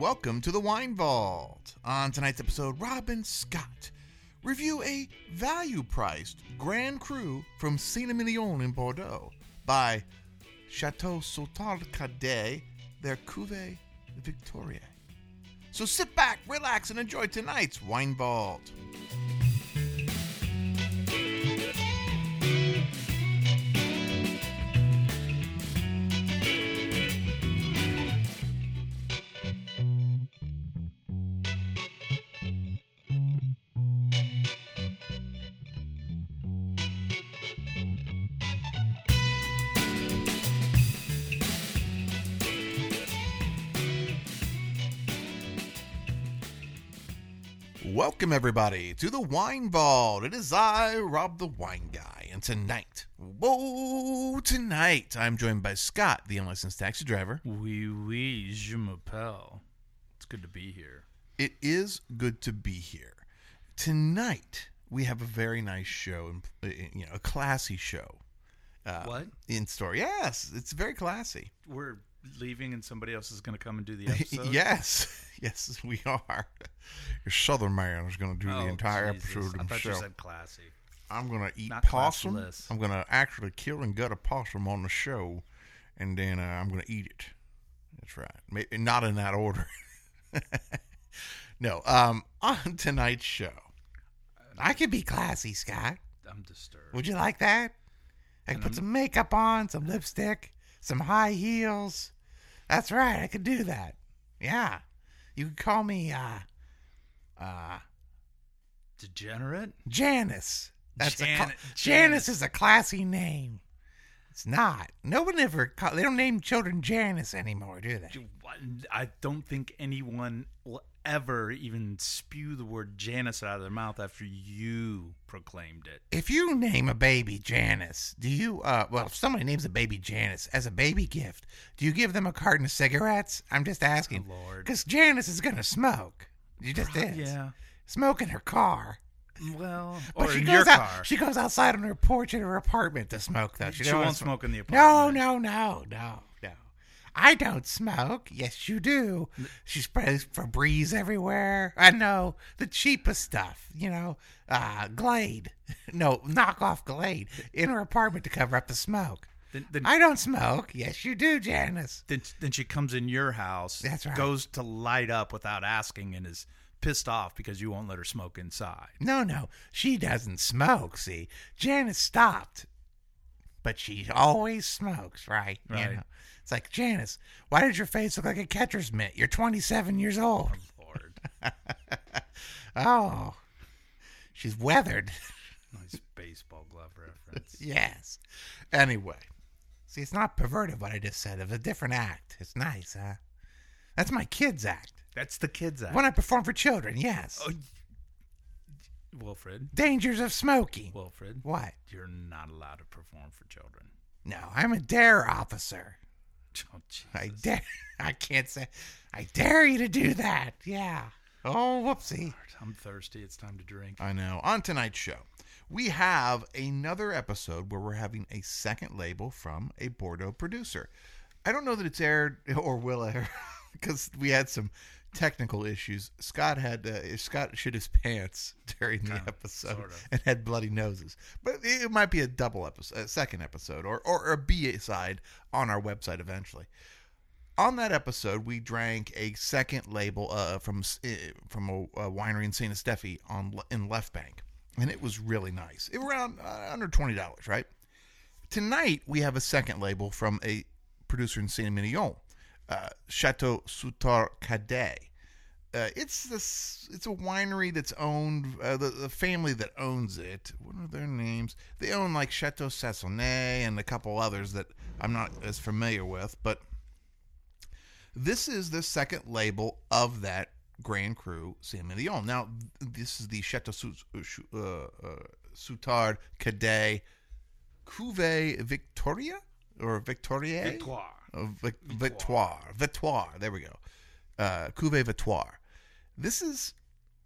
welcome to the Wine Vault. On tonight's episode, Rob and Scott review a value-priced Grand Cru from Saint-Emilion in Bordeaux by Chateau Soutard Cadet, their Cuvée Victoria. So sit back, relax, and enjoy tonight's Wine Vault. Welcome, everybody, to the Wine Vault. It is I, Rob the Wine Guy, and tonight, I'm joined by Scott, the unlicensed taxi driver. Oui, je m'appelle. It's good to be here. It is good to be here. Tonight, we have a very nice show, a classy show. What? In store. Yes, it's very classy. We're leaving and somebody else is going to come and do the episode? Yes, we are. Your Southern man is going to do the entire episode himself. I thought you said classy. I'm going to eat Not possum. classless. I'm going to actually kill and gut a possum on the show, and then I'm going to eat it. That's right. Not in that order. No. On tonight's show, I could be classy, Scott. I'm disturbed. Would you like that? I could put some makeup on, some lipstick, some high heels. That's right. I could do that. Yeah. You could call me, Degenerate? Janice. Janice. Janice is a classy name. It's not. No one ever they don't name children Janice anymore, do they? I don't think anyone will ever even spew the word Janice out of their mouth after you proclaimed it. If you name a baby Janice, do you, if somebody names a baby Janice as a baby gift, do you give them a carton of cigarettes? I'm just asking. Oh, Lord. Because Janice is going to smoke. You just is. Yeah. Smoke in her car. Well, But or she in goes your out, car. She goes outside on her porch in her apartment to smoke, though. She won't smoke in the apartment. No. I don't smoke. Yes, you do. She sprays Febreze everywhere. I know. The cheapest stuff. Glade. No, knockoff Glade in her apartment to cover up the smoke. Then I don't smoke. Yes, you do, Janice. Then she comes in your house. That's right. Goes to light up without asking and is pissed off because you won't let her smoke inside. No. She doesn't smoke, see. Janice stopped. But she always smokes, right? Right. It's like, Janice, why did your face look like a catcher's mitt? You're 27 years old. Oh, Lord. Oh. She's weathered. Nice baseball glove reference. Yes. Anyway. See, it's not perverted what I just said. It's a different act. It's nice, huh? That's my kids' act. That's the kids' act. When I perform for children, yes. Oh, Wilfred. Dangers of smoking. Wilfred. What? You're not allowed to perform for children. No, I'm a dare officer. Oh, Jesus. I can't say. I dare you to do that. Yeah. Oh, whoopsie. I'm thirsty. It's time to drink. I know. On tonight's show, we have another episode where we're having a second label from a Bordeaux producer. I don't know that it's aired or will air because we had some technical issues. Scott shit his pants during the episode sort of. and had bloody noses. But it might be a double episode, a second episode, or a B-side on our website eventually. On that episode, we drank a second label from a winery in Saint Estèphe in Left Bank, and it was really nice. It was around under $20, right? Tonight we have a second label from a producer in Saint-Emilion, Chateau Soutard Cadet. It's a winery that's owned, the family that owns it. What are their names? They own like Chateau Sassonnet and a couple others that I'm not as familiar with, but this is the second label of that Grand Cru Saint-Emilion. Now, this is the Chateau Soutard Cadet Cuvée Victoria or Victoria? Victoire. There we go. Cuvée Victoire. This is,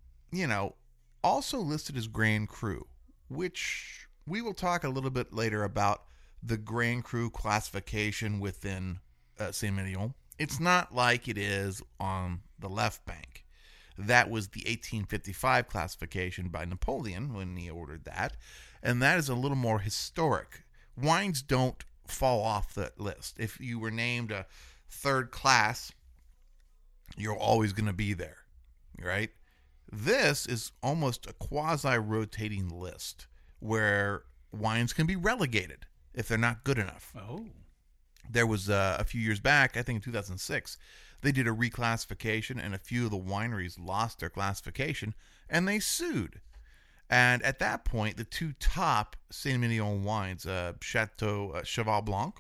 also listed as Grand Cru, which we will talk a little bit later about the Grand Cru classification within Saint-Emilion. It's not like it is on the left bank. That was the 1855 classification by Napoleon when he ordered that, and that is a little more historic. Wines don't fall off the list. If you were named a third class, you're always going to be there, right? This is almost a quasi-rotating list where wines can be relegated if they're not good enough. Oh. There was a few years back, I think in 2006, they did a reclassification, and a few of the wineries lost their classification, and they sued. And at that point, the two top Saint-Emilion wines, Chateau Cheval Blanc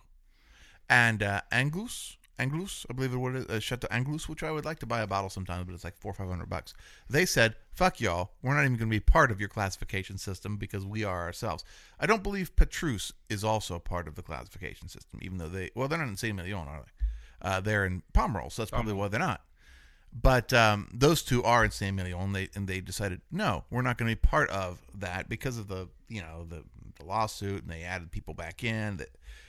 and Anglus, I believe what it is, Chateau Anglus, which I would like to buy a bottle sometimes, but it's like $400 or $500. They said, fuck y'all, we're not even going to be part of your classification system because we are ourselves. I don't believe Petrus is also part of the classification system, even though they're not in Saint-Emilion, are they? They're in Pomerol, so that's probably why they're not. But those two are in Saint-Emilion, and they decided, no, we're not going to be part of that because of the lawsuit, and they added people back in.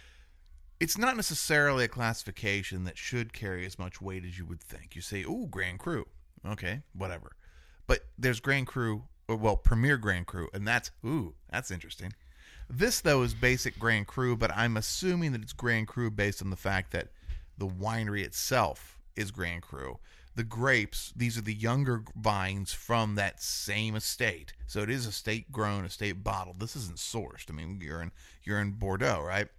It's not necessarily a classification that should carry as much weight as you would think. You say, ooh, Grand Cru. Okay, whatever. But there's Grand Cru, Premier Grand Cru, and that's interesting. This, though, is basic Grand Cru, but I'm assuming that it's Grand Cru based on the fact that the winery itself is Grand Cru. The grapes, these are the younger vines from that same estate. So it is estate grown, estate bottled. This isn't sourced. I mean, you're in Bordeaux, right?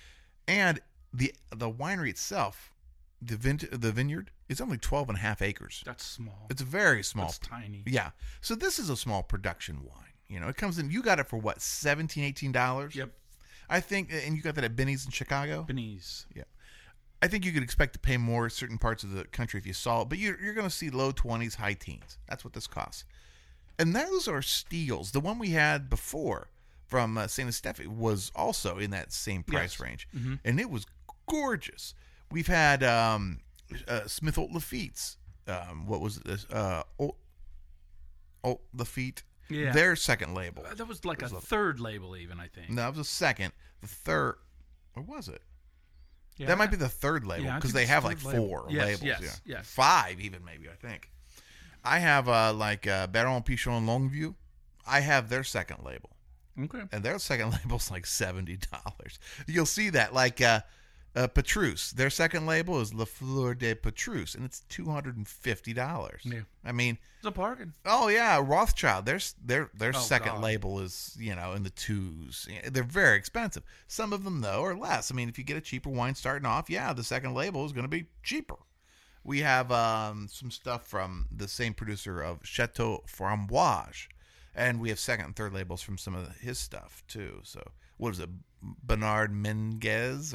And the winery itself, the vineyard, is only 12.5 acres. That's small. It's very small. That's tiny. Yeah. So this is a small production wine. It comes in, you got it for what, $17, $18? Yep. I think, and you got that at Benny's in Chicago? Benny's. Yeah. I think you could expect to pay more certain parts of the country if you saw it, but you're going to see low 20s, high teens. That's what this costs. And those are steals. The one we had before from Saint Estèphe was also in that same price range, and it was gorgeous. We've had Smith Haute Lafitte's. What was this? Haute Lafite. Yeah. Their second label. That was like a third label, even, I think. No, it was a second. The third. Or was it? Yeah. That might be the third label because they have like four labels. Yes. 5 even, maybe, I think. I have Baron Pichon Longuevieux. I have their second label. Okay. And their second label's like $70. You'll see that. Like Petrus, their second label is La Fleur de Petrus, and it's $250. Yeah. I mean, it's a bargain. Oh yeah, Rothschild. Their second God. label is in the twos. They're very expensive. Some of them though are less. I mean, if you get a cheaper wine starting off, yeah, the second label is going to be cheaper. We have some stuff from the same producer of Chateau Framboise, and we have second and third labels from some of his stuff too. So what is it, Bernard Mendez?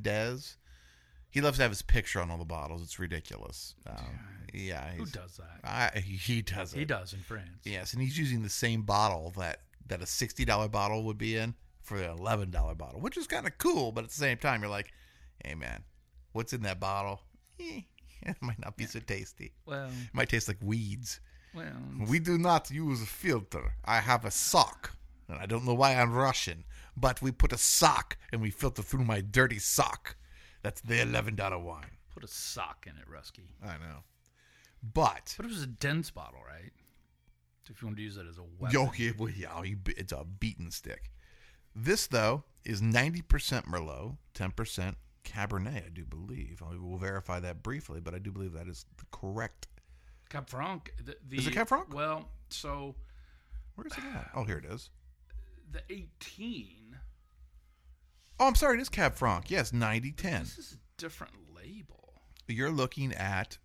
He loves to have his picture on all the bottles. It's ridiculous. Yeah, who does that? He does it. He does in France. Yes, and he's using the same bottle that a $60 bottle would be in for an $11 bottle, which is kind of cool. But at the same time, you're like, hey man, what's in that bottle? It might not be so tasty. Well, it might taste like weeds. Well, we do not use a filter. I have a sock, and I don't know why I'm Russian, but we put a sock and we filter through my dirty sock. That's the $11 wine. Put a sock in it, Rusky. I know. But it was a dense bottle, right? If you want to use it as a weapon. It's a beaten stick. This, though, is 90% Merlot, 10% Cabernet, I do believe. I will verify that briefly, but I do believe that is the correct. Cab Franc. Is it Cab Franc? Well, so. Where is it at? Oh, here it is. The 18. Oh, I'm sorry. It is Cab Franc. Yes, 90-10. This is a different label. You're looking at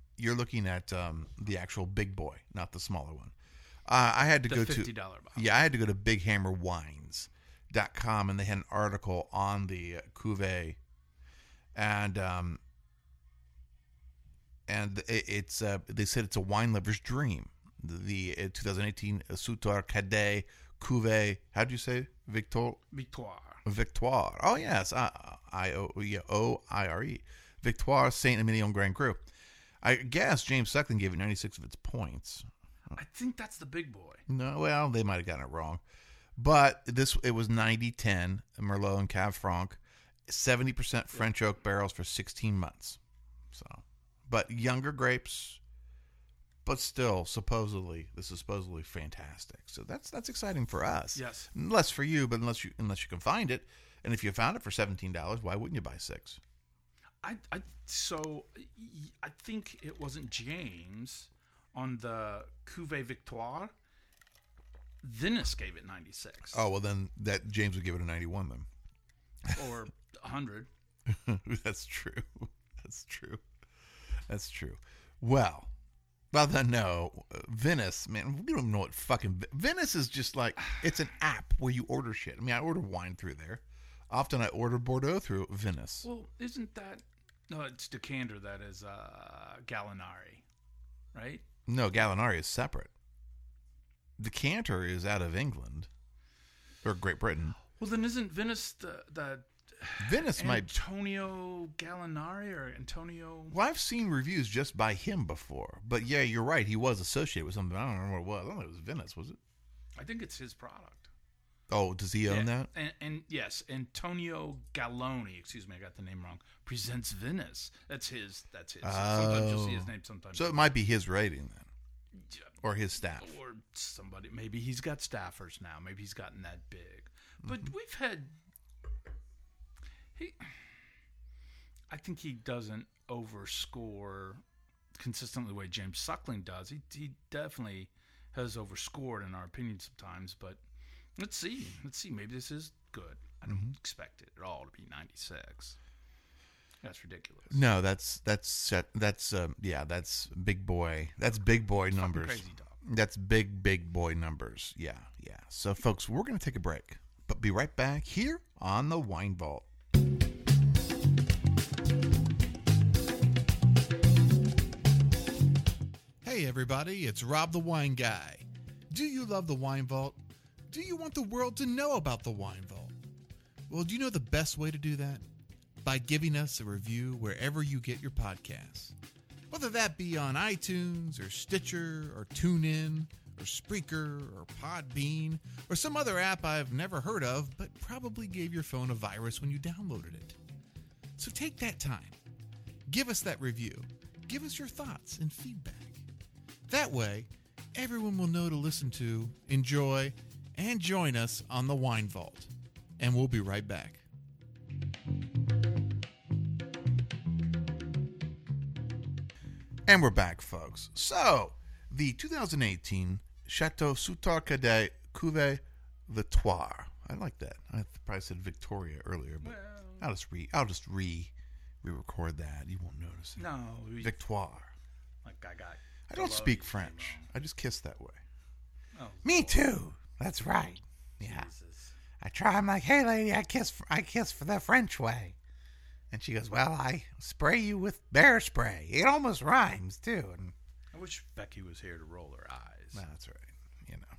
the actual big boy, not the smaller one. I had to go to $50 bottle. Yeah, I had to go to BigHammerWines.com, and they had an article on the cuvee, and it's they said it's a wine lover's dream. The 2018 Sauternes Cadet cuvee. How do you say Victoire? Oh yes, OIRE. Victoire Saint-Emilion Grand Cru. I guess James Suckling gave it 96 of its points. I think that's the big boy. No, well, they might have gotten it wrong. But it was 90-10, Merlot and Cab Franc, 70% French oak barrels for 16 months. So, but younger grapes, but still, supposedly, this is supposedly fantastic. So that's exciting for us. Yes. Less for you, but unless you can find it, and if you found it for $17, why wouldn't you buy 6? I think it wasn't James on the Cuvée Victoire. Venice gave it 96. Oh well, then that James would give it a 91 then. Or 100. That's true. That's true. That's true. Well then no. Venice, man, we don't even know what fucking Venice is. Just like, it's an app where you order shit. I mean, I order wine through there. Often I order Bordeaux through Venice. Well, isn't that... No, it's Decanter that is Gallinari, right? No, Gallinari is separate. Decanter is out of England or Great Britain. Well, then isn't Venice the Venice might... Antonio Gallinari or Antonio... Well, I've seen reviews just by him before. But yeah, you're right. He was associated with something. I don't remember what it was. I don't think it was Venice, was it? I think it's his product. Oh, does he own that? And yes, Antonio Galloni, excuse me, I got the name wrong, presents Venice. That's his. Sometimes you'll see his name, sometimes. So it might be his rating then. Or his staff. Or somebody. Maybe he's got staffers now. Maybe he's gotten that big. But we've had... I think he doesn't overscore consistently the way James Suckling does. He definitely has overscored in our opinion sometimes, but let's see. Maybe this is good. I don't expect it at all to be 96. That's ridiculous. No, that's big boy. That's big boy numbers. Crazy dog. That's big boy numbers. Yeah. So folks, we're going to take a break, but be right back here on the Wine Vault. Hey everybody, it's Rob the Wine Guy. Do you love the Wine Vault? Do you want the world to know about the Wine Vault? Well, do you know the best way to do that? By giving us a review wherever you get your podcasts. Whether that be on iTunes or Stitcher or TuneIn or Spreaker or Podbean or some other app I've never heard of but probably gave your phone a virus when you downloaded it. So take that time. Give us that review. Give us your thoughts and feedback. That way, everyone will know to listen to, enjoy, and join us on the Wine Vault. And we'll be right back. And we're back, folks. So, the 2018 Chateau Soutar Cadet Cuvée Victoire. I like that. I probably said Victoria earlier, but I'll just re-record that. You won't notice it. No, Victoire. Like I don't speak French. I just kiss that way. Oh, Me too. That's right. Yeah. Jesus. I try. I'm like, hey, lady, I kiss for the French way. And she goes, well, I spray you with bear spray. It almost rhymes, too. And I wish Becky was here to roll her eyes. that's right. You know.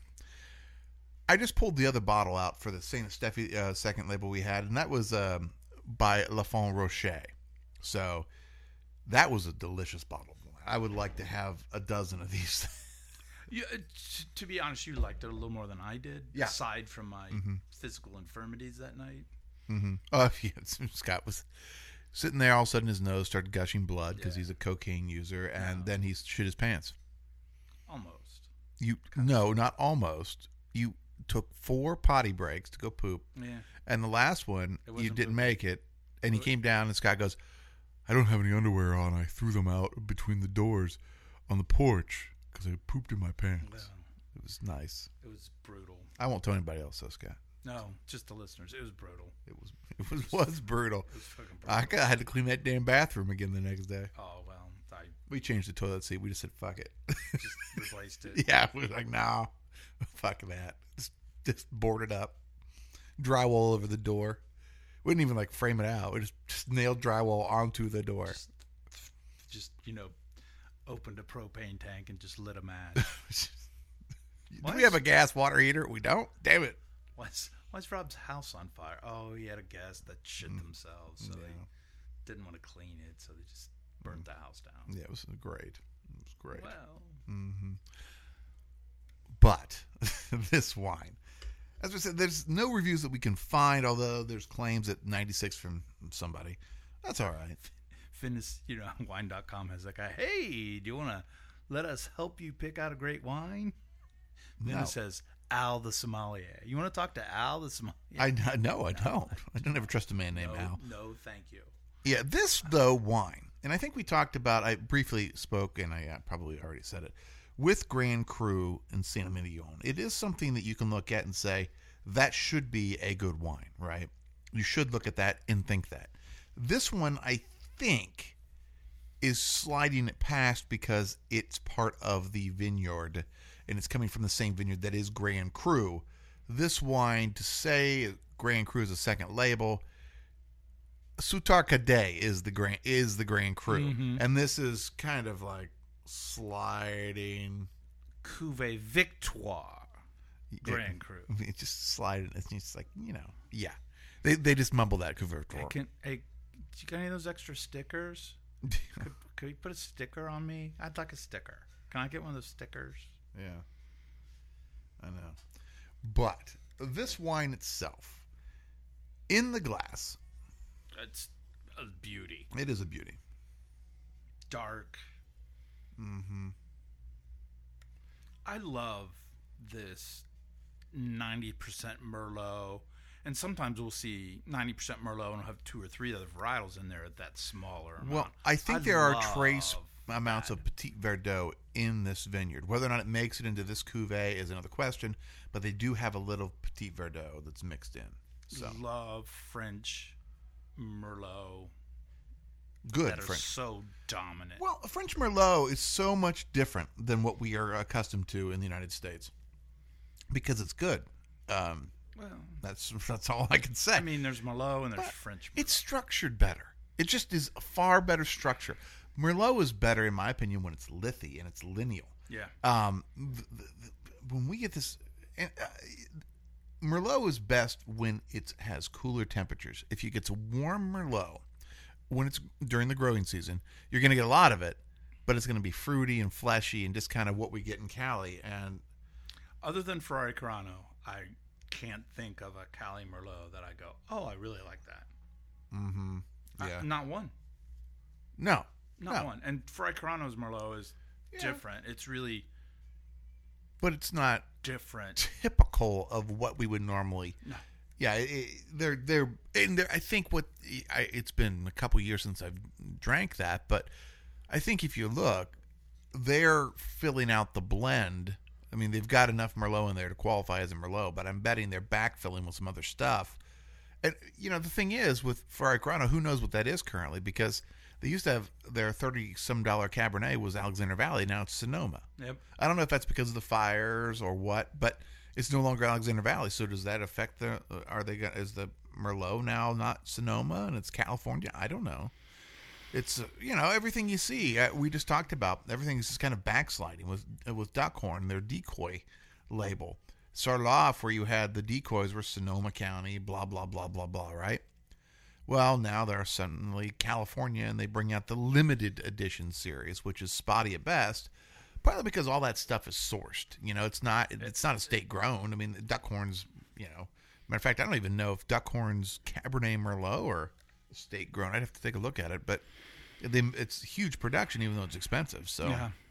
I just pulled the other bottle out for the Saint Steffi second label we had, and that was by Lafon Rocher. So that was a delicious bottle. I would like to have a dozen of these. Yeah, to be honest, you liked it a little more than I did. Yeah. Aside from my physical infirmities that night. Mm-hmm. Oh, yeah. Scott was sitting there. All of a sudden, his nose started gushing blood because he's a cocaine user, and then he shit his pants. Almost. No, not almost. You took 4 potty breaks to go poop. Yeah. And the last one, you didn't pooping. make it. And he came down, and Scott goes, I don't have any underwear on. I threw them out between the doors on the porch because I pooped in my pants. Well, it was nice. It was brutal. I won't tell anybody else, though, Scott. No, just the listeners. It was brutal. It was brutal. It was fucking brutal. I had to clean that damn bathroom again the next day. Oh, well, I We changed the toilet seat. We just said, fuck it. just replaced it. Yeah, we were like, no, fuck that. Just board it up. Drywall over the door. We didn't even frame it out. We just nailed drywall onto the door. Just opened a propane tank and just lit a match. Do we have a gas water heater? We don't? Damn it. Why's Rob's house on fire? Oh, he had a guest that shit themselves, so they didn't want to clean it, so they just burnt the house down. Yeah, it was great. It was great. Well. But this wine, as I said, there's no reviews that we can find, although there's claims at 96 from somebody. That's all right. Wine.com has that guy, hey, do you want to let us help you pick out a great wine. Then No. it says Al the sommelier. You want to talk to Al the sommelier? I don't. I don't ever trust a man named Al. No, thank you. Yeah, this though wine, and I think we talked about. I briefly spoke, and I probably already said it with Grand Cru and Saint Emilion. It is something that you can look at and say that should be a good wine, right? You should look at that and think that. This one, I think, is sliding it past because it's part of the vineyard, and it's coming from the same vineyard that is Grand Cru. This wine, to say Grand Cru is a second label. Soutar Cadet is the Grand Cru, and this is kind of like sliding. Cuvée Victoire, Grand Cru. It's just sliding. It's just like yeah. They just mumble that Cuvée Victoire. Hey, you got any of those extra stickers? Could you put a sticker on me? I'd like a sticker. Can I get one of those stickers? Yeah, I know. But this wine itself, in the glass, It's a beauty. it is a beauty. Dark. Mm-hmm. I love this 90% Merlot. And sometimes we'll see 90% Merlot and we'll have 2 or 3 other varietals in there at that smaller amount. Well, I think there are trace amounts of Petit Verdot in this vineyard. Whether or not it makes it into this cuvee is another question, but they do have a little Petit Verdot that's mixed in. So Love French Merlot good that are French. so dominant. Well, a French Merlot is so much different than what we are accustomed to in the United States because it's good. Well, That's all I can say. I mean, there's Merlot and there's But French Merlot. it's structured better. It just is a far better structure. Merlot is better, in my opinion, when it's lithy and it's lineal. Yeah. When we get this, Merlot is best when it has cooler temperatures. If you get a warm Merlot, when it's during the growing season, you're going to get a lot of it, but it's going to be fruity and fleshy and just kind of what we get in Cali. And Other than Ferrari Carano, I can't think of a Cali Merlot that I go, oh, I really like that. yeah, Not one. no, Not one. And Ferrari Carano's Merlot is different. It's really but it's not different. typical of what we would normally. No. Yeah, they're I think it's been a couple years since I've drank that, but I think if you look, they're filling out the blend. I mean, they've got enough Merlot in there to qualify as a Merlot, but I'm betting they're backfilling with some other stuff. And the thing is with Ferrari Carano, who knows what that is currently, because they used to have their $30-some Cabernet was Alexander Valley. Now it's Sonoma. Yep. I don't know if that's because of the fires or what, but it's no longer Alexander Valley. So does that affect is the Merlot now not Sonoma and it's California? I don't know. It's everything you see. We just talked about everything is just kind of backsliding with Duckhorn, their decoy label. Started off where you had the decoys were Sonoma County, blah blah blah blah blah, right? Well, now they're suddenly California, and they bring out the limited edition series, which is spotty at best. Partly because all that stuff is sourced. It's not estate grown. I mean, Duckhorn's. Matter of fact, I don't even know if Duckhorn's Cabernet Merlot or estate grown. I'd have to take a look at it, but it's huge production, even though it's expensive. So,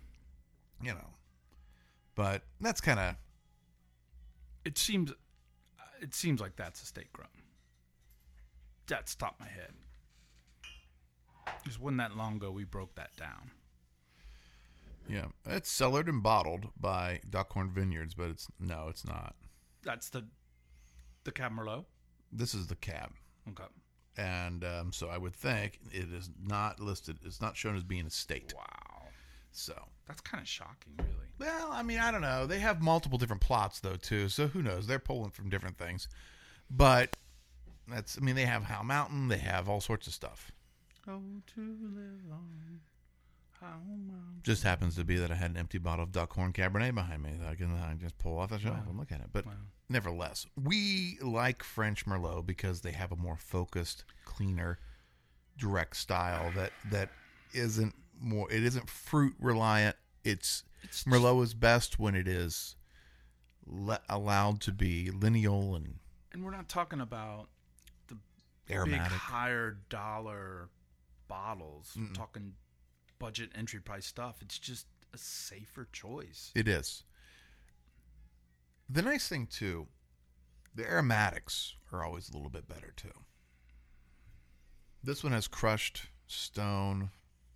but that's kind of. It seems like that's estate grown. That's top of my head. Because wasn't that long ago we broke that down. Yeah, it's cellared and bottled by Duckhorn Vineyards, but it's not. That's the Cab Merlot? This is the cab. Okay. And so I would think it is not listed. It's not shown as being estate. Wow. So that's kind of shocking, really. Well, I mean, I don't know. They have multiple different plots though, too. So who knows? They're pulling from different things. But they have Howell Mountain. They have all sorts of stuff. Oh, to live on Howell Mountain. Just happens to be that I had an empty bottle of Duckhorn Cabernet behind me that I can just pull off the shelf and look at it. But nevertheless, we like French Merlot because they have a more focused, cleaner, direct style that isn't more. It isn't fruit reliant. It's Merlot is best when it is allowed to be lineal and we're not talking about the aromatic, big higher dollar bottles. We're talking budget entry price stuff. It's just a safer choice. It is. The nice thing, too, the aromatics are always a little bit better, too. This one has crushed stone,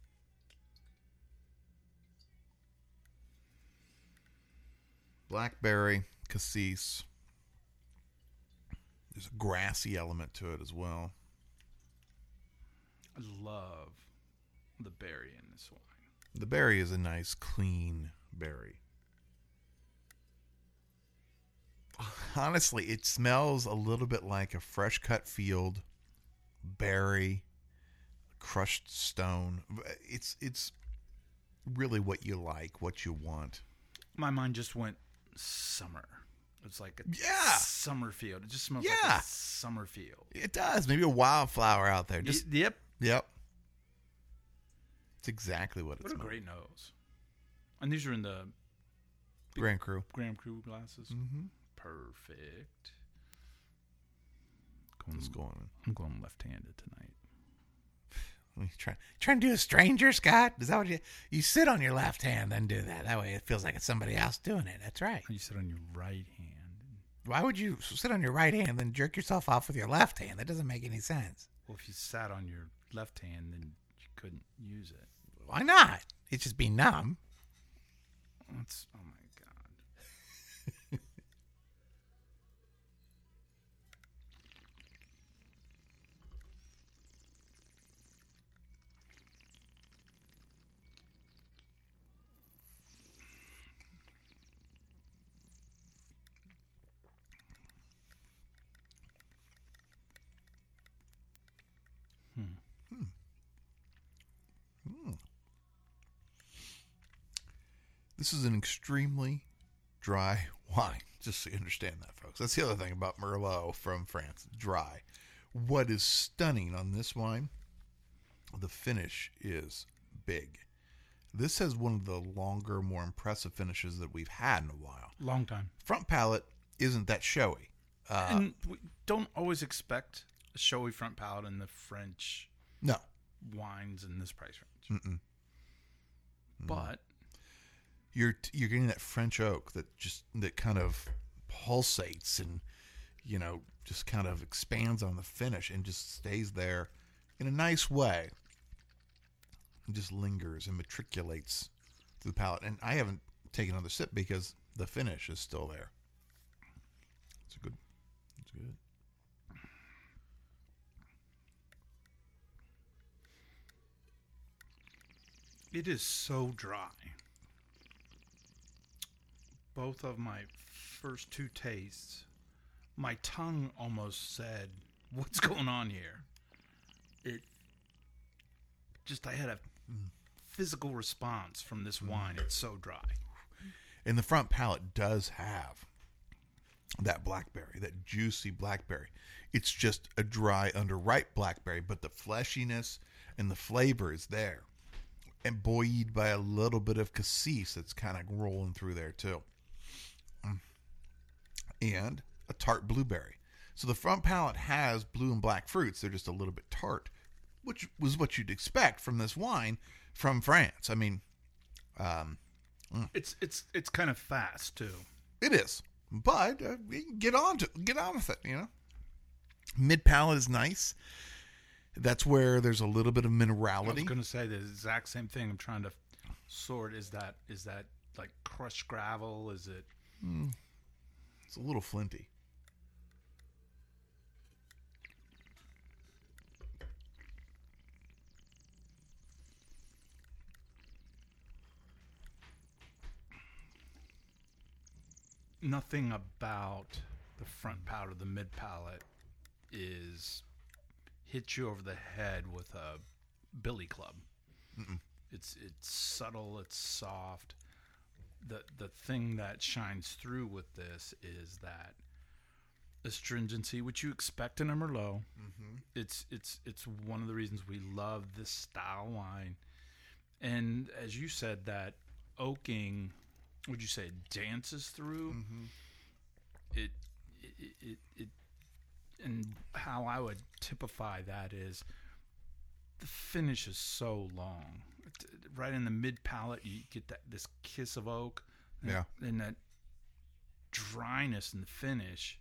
blackberry, cassis. There's a grassy element to it as well. I love the berry in this wine. The berry is a nice, clean berry. Honestly, it smells a little bit like a fresh cut field, berry, crushed stone. It's really what you like, what you want. My mind just went summer. It's like a summer field. It just smells like a summer field. It does. Maybe a wildflower out there. Just Yep. It's exactly what it's. What a great nose. And these are in the Grand Cru. Grand Cru glasses. Mm-hmm. Perfect. What's going on? I'm going left-handed tonight. You trying to do a stranger, Scott? Is that what you sit on your left hand and do that? That way it feels like it's somebody else doing it. That's right. You sit on your right hand. Why would you sit on your right hand and then jerk yourself off with your left hand? That doesn't make any sense. Well, if you sat on your left hand, then you couldn't use it. Why not? It'd just be numb. Oh my God. This is an extremely dry wine, just so you understand that, folks. That's the other thing about Merlot from France, dry. What is stunning on this wine, the finish is big. This has one of the longer, more impressive finishes that we've had in a while. Long time. Front palate isn't that showy. And we don't always expect a showy front palate in the French wines in this price range. But you're getting that French oak that kind of pulsates and just kind of expands on the finish and just stays there in a nice way. It just lingers and matriculates through the palate. And I haven't taken another sip because the finish is still there. It's good. it is so dry. Both of my first two tastes, my tongue almost said, "What's going on here?" I had a physical response from this wine. It's so dry. And the front palate does have that blackberry, that juicy blackberry. It's just a dry, underripe blackberry, but the fleshiness and the flavor is there. And buoyed by a little bit of cassis that's kind of rolling through there too. And a tart blueberry. So the front palate has blue and black fruits. They're just a little bit tart, which was what you'd expect from this wine from France. I mean, It's kind of fast too. it is, but we can get on with it. Mid palate is nice. That's where there's a little bit of minerality. I was going to say the exact same thing. I'm trying to sort. Is that like crushed gravel? Is it? It's a little flinty. Nothing about the front palate or the mid palate hits you over the head with a billy club. It's subtle, it's soft. The thing that shines through with this is that astringency, which you expect in a Merlot. It's one of the reasons we love this style wine. And as you said, that oaking, would you say it dances through? It and how I would typify that is the finish is so long. Right in the mid palate, you get this kiss of oak. Yeah. And that dryness in the finish.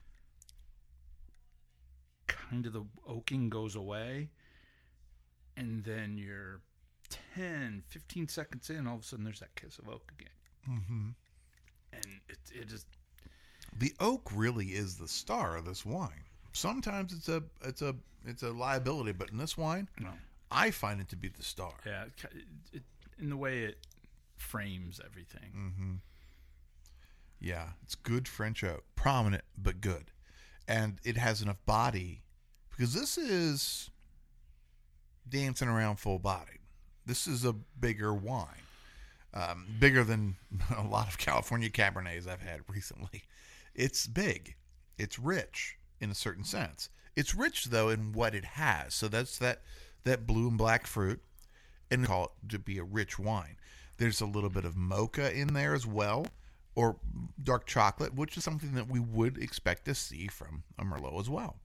Kind of the oaking goes away. And then you're 10, 15 seconds in, all of a sudden there's that kiss of oak again. Mm-hmm. And it is... The oak really is the star of this wine. Sometimes it's a liability, but in this wine, No. I find it to be the star. Yeah, in the way it frames everything. Mm-hmm. Yeah, it's good French oak, prominent but good, and it has enough body because this is dancing around full body. This is a bigger wine, bigger than a lot of California Cabernets I've had recently. It's big, it's rich in a certain sense. It's rich though in what it has. So that's that blue and black fruit, and call it to be a rich wine. There's a little bit of mocha in there as well, or dark chocolate, which is something that we would expect to see from a Merlot as well.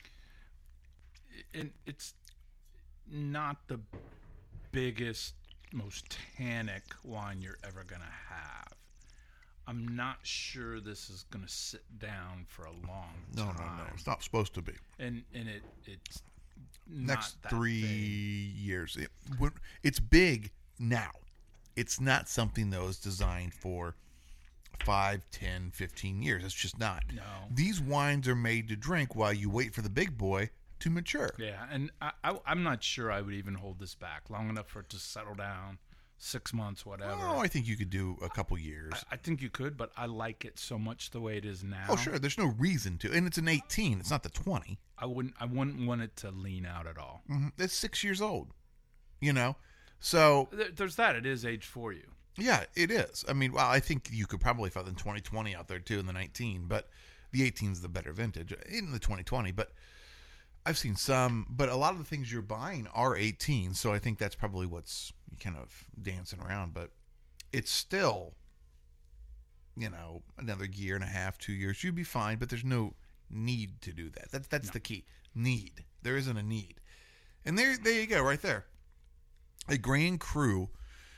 And it's not the biggest, most tannic wine you're ever going to have. I'm not sure this is going to sit down for a long time. No. It's not supposed to be. And it's Next not that 3 big. years. It's big now. It's not something that was designed for 5, 10, 15 years. It's just not. No. These wines are made to drink while you wait for the big boy to mature. Yeah, and I'm not sure I would even hold this back long enough for it to settle down, 6 months, whatever. Oh, I think you could do a couple years. I think you could, but I like it so much the way it is now. Oh, sure. There's no reason to. And it's an 18. It's not the 20. I wouldn't want it to lean out at all. Mm-hmm. It's 6 years old, you know? So, There's that. It is aged for you. yeah, it is. I mean, well, I think you could probably find the 2020 out there too in the 19, but the 18 is the better vintage in the 2020. But I've seen some, but a lot of the things you're buying are 18. So I think that's probably what's kind of dancing around. But it's still, you know, another year and a half, 2 years. You'd be fine, but there's no need to do that. That's the key. Need. There isn't a need. And there you go, right there. A Grand Cru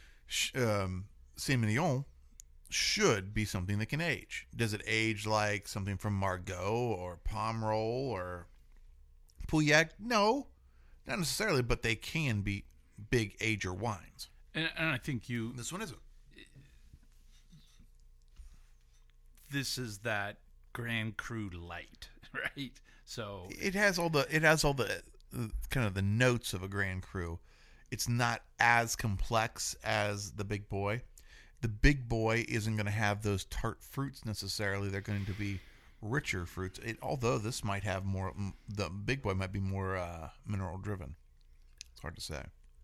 Semillon should be something that can age. Does it age like something from Margaux or Pomerol or Pauillac? No, not necessarily, but they can be big ager wines. And I think This one isn't. This is that Grand Cru light, right? So It has all the kind of the notes of a Grand Cru. It's not as complex as the Big Boy. The Big Boy isn't going to have those tart fruits necessarily. They're going to be richer fruits. Although this might have more, the Big Boy might be more mineral driven. It's hard to say.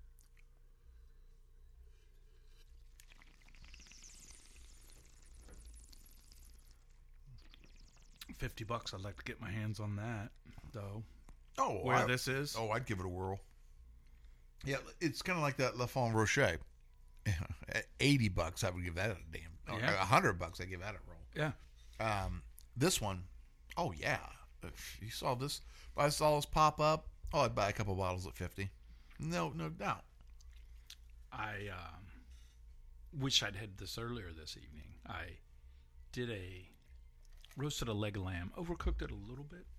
$50, I'd like to get my hands on that, though. Oh, Where this is? Oh, I'd give it a whirl. Yeah, it's kind of like that La Fond Rocher. At $80, I would give that a damn. Yeah. $100, I'd give that a roll. Yeah. This one, oh yeah. If you saw this, if I saw this pop up, I'd buy a couple bottles at $50. No doubt. I wish I'd had this earlier this evening. I roasted a leg of lamb, overcooked it a little bit.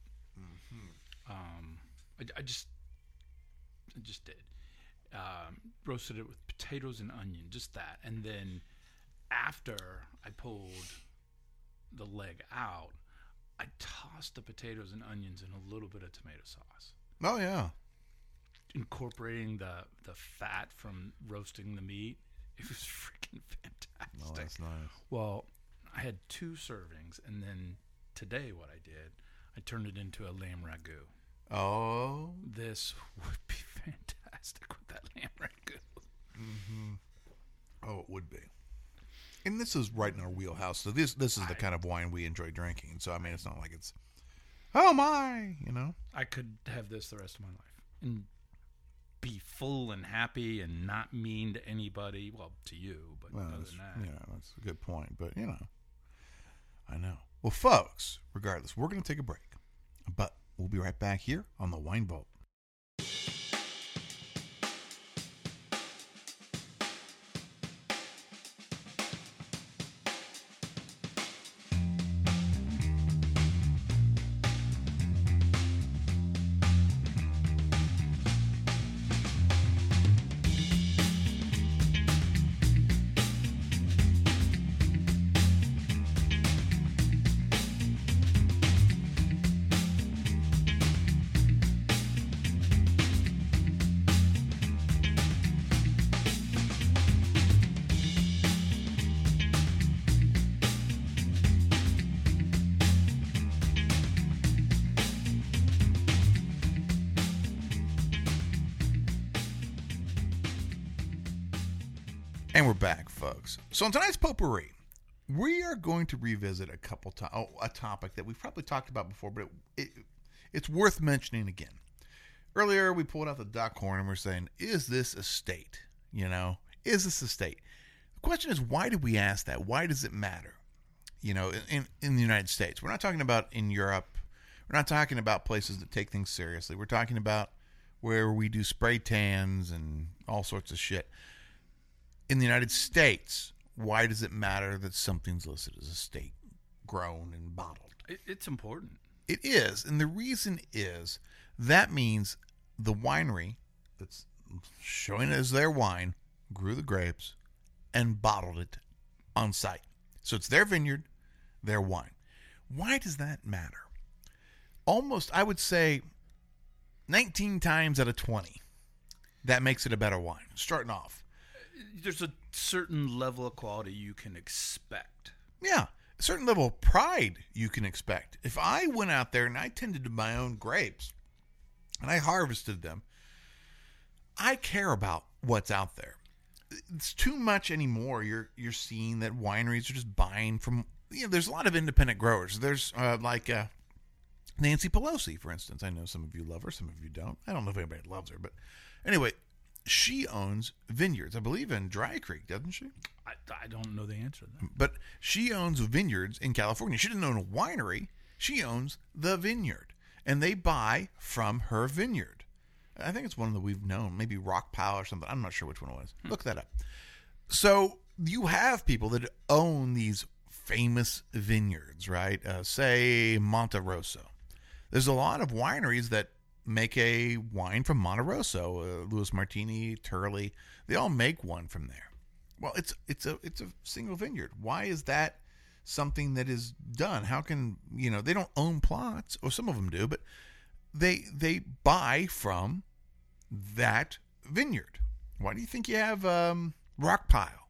I just did. Roasted it with potatoes and onion, just that. And then after I pulled the leg out, I tossed the potatoes and onions in a little bit of tomato sauce, Oh yeah. incorporating the fat from roasting the meat. It was freaking fantastic. Oh, that's nice. Well, I had 2 servings, and then today what I did, I turned it into a lamb ragu. Oh. This would be fantastic with that lamb ragu. Oh, it would be. And this is right in our wheelhouse. So this is the kind of wine we enjoy drinking. So I mean, it's not like it's, oh my, you know. I could have this the rest of my life and be full and happy and not mean to anybody. Well, to you, but Well, other than that. yeah, that's a good point. But you know, I know. Well, folks, regardless, we're going to take a break, but we'll be right back here on the Wine Vault. And we're back, folks. So on tonight's potpourri, we are going to revisit a topic that we've probably talked about before, but it's worth mentioning again. Earlier, we pulled out the duck horn and we're saying, is this a state? Is this a state? The question is, why do we ask that? Why does it matter? In the United States. We're not talking about in Europe. We're not talking about places that take things seriously. We're talking about where we do spray tans and all sorts of shit. In the United States, why does it matter that something's listed as a state grown and bottled? It's important. It is. And the reason is that means the winery that's showing it as their wine grew the grapes and bottled it on site. So it's their vineyard, their wine. Why does that matter? Almost, I would say, 19 times out of 20, that makes it a better wine, starting off. There's a certain level of quality you can expect. Yeah, a certain level of pride you can expect. If I went out there and I tended to my own grapes and I harvested them, I care about what's out there. It's too much anymore. You're seeing that wineries are just buying from, there's a lot of independent growers. There's Nancy Pelosi, for instance. I know some of you love her, some of you don't. I don't know if anybody loves her, but anyway, she owns vineyards, I believe, in Dry Creek, doesn't she? I don't know the answer to that. But she owns vineyards in California. She doesn't own a winery. She owns the vineyard. And they buy from her vineyard. I think it's one that we've known, maybe Rock Pile or something. I'm not sure which one it was. Look that up. So you have people that own these famous vineyards, right? Say Monte Rosso. There's a lot of wineries that make a wine from Monte Rosso. Louis Martini, Turley, they all make one from there. Well, it's a single vineyard. Why is that something that is done? How can, they don't own plots, or some of them do, but they buy from that vineyard. Why do you think you have Rock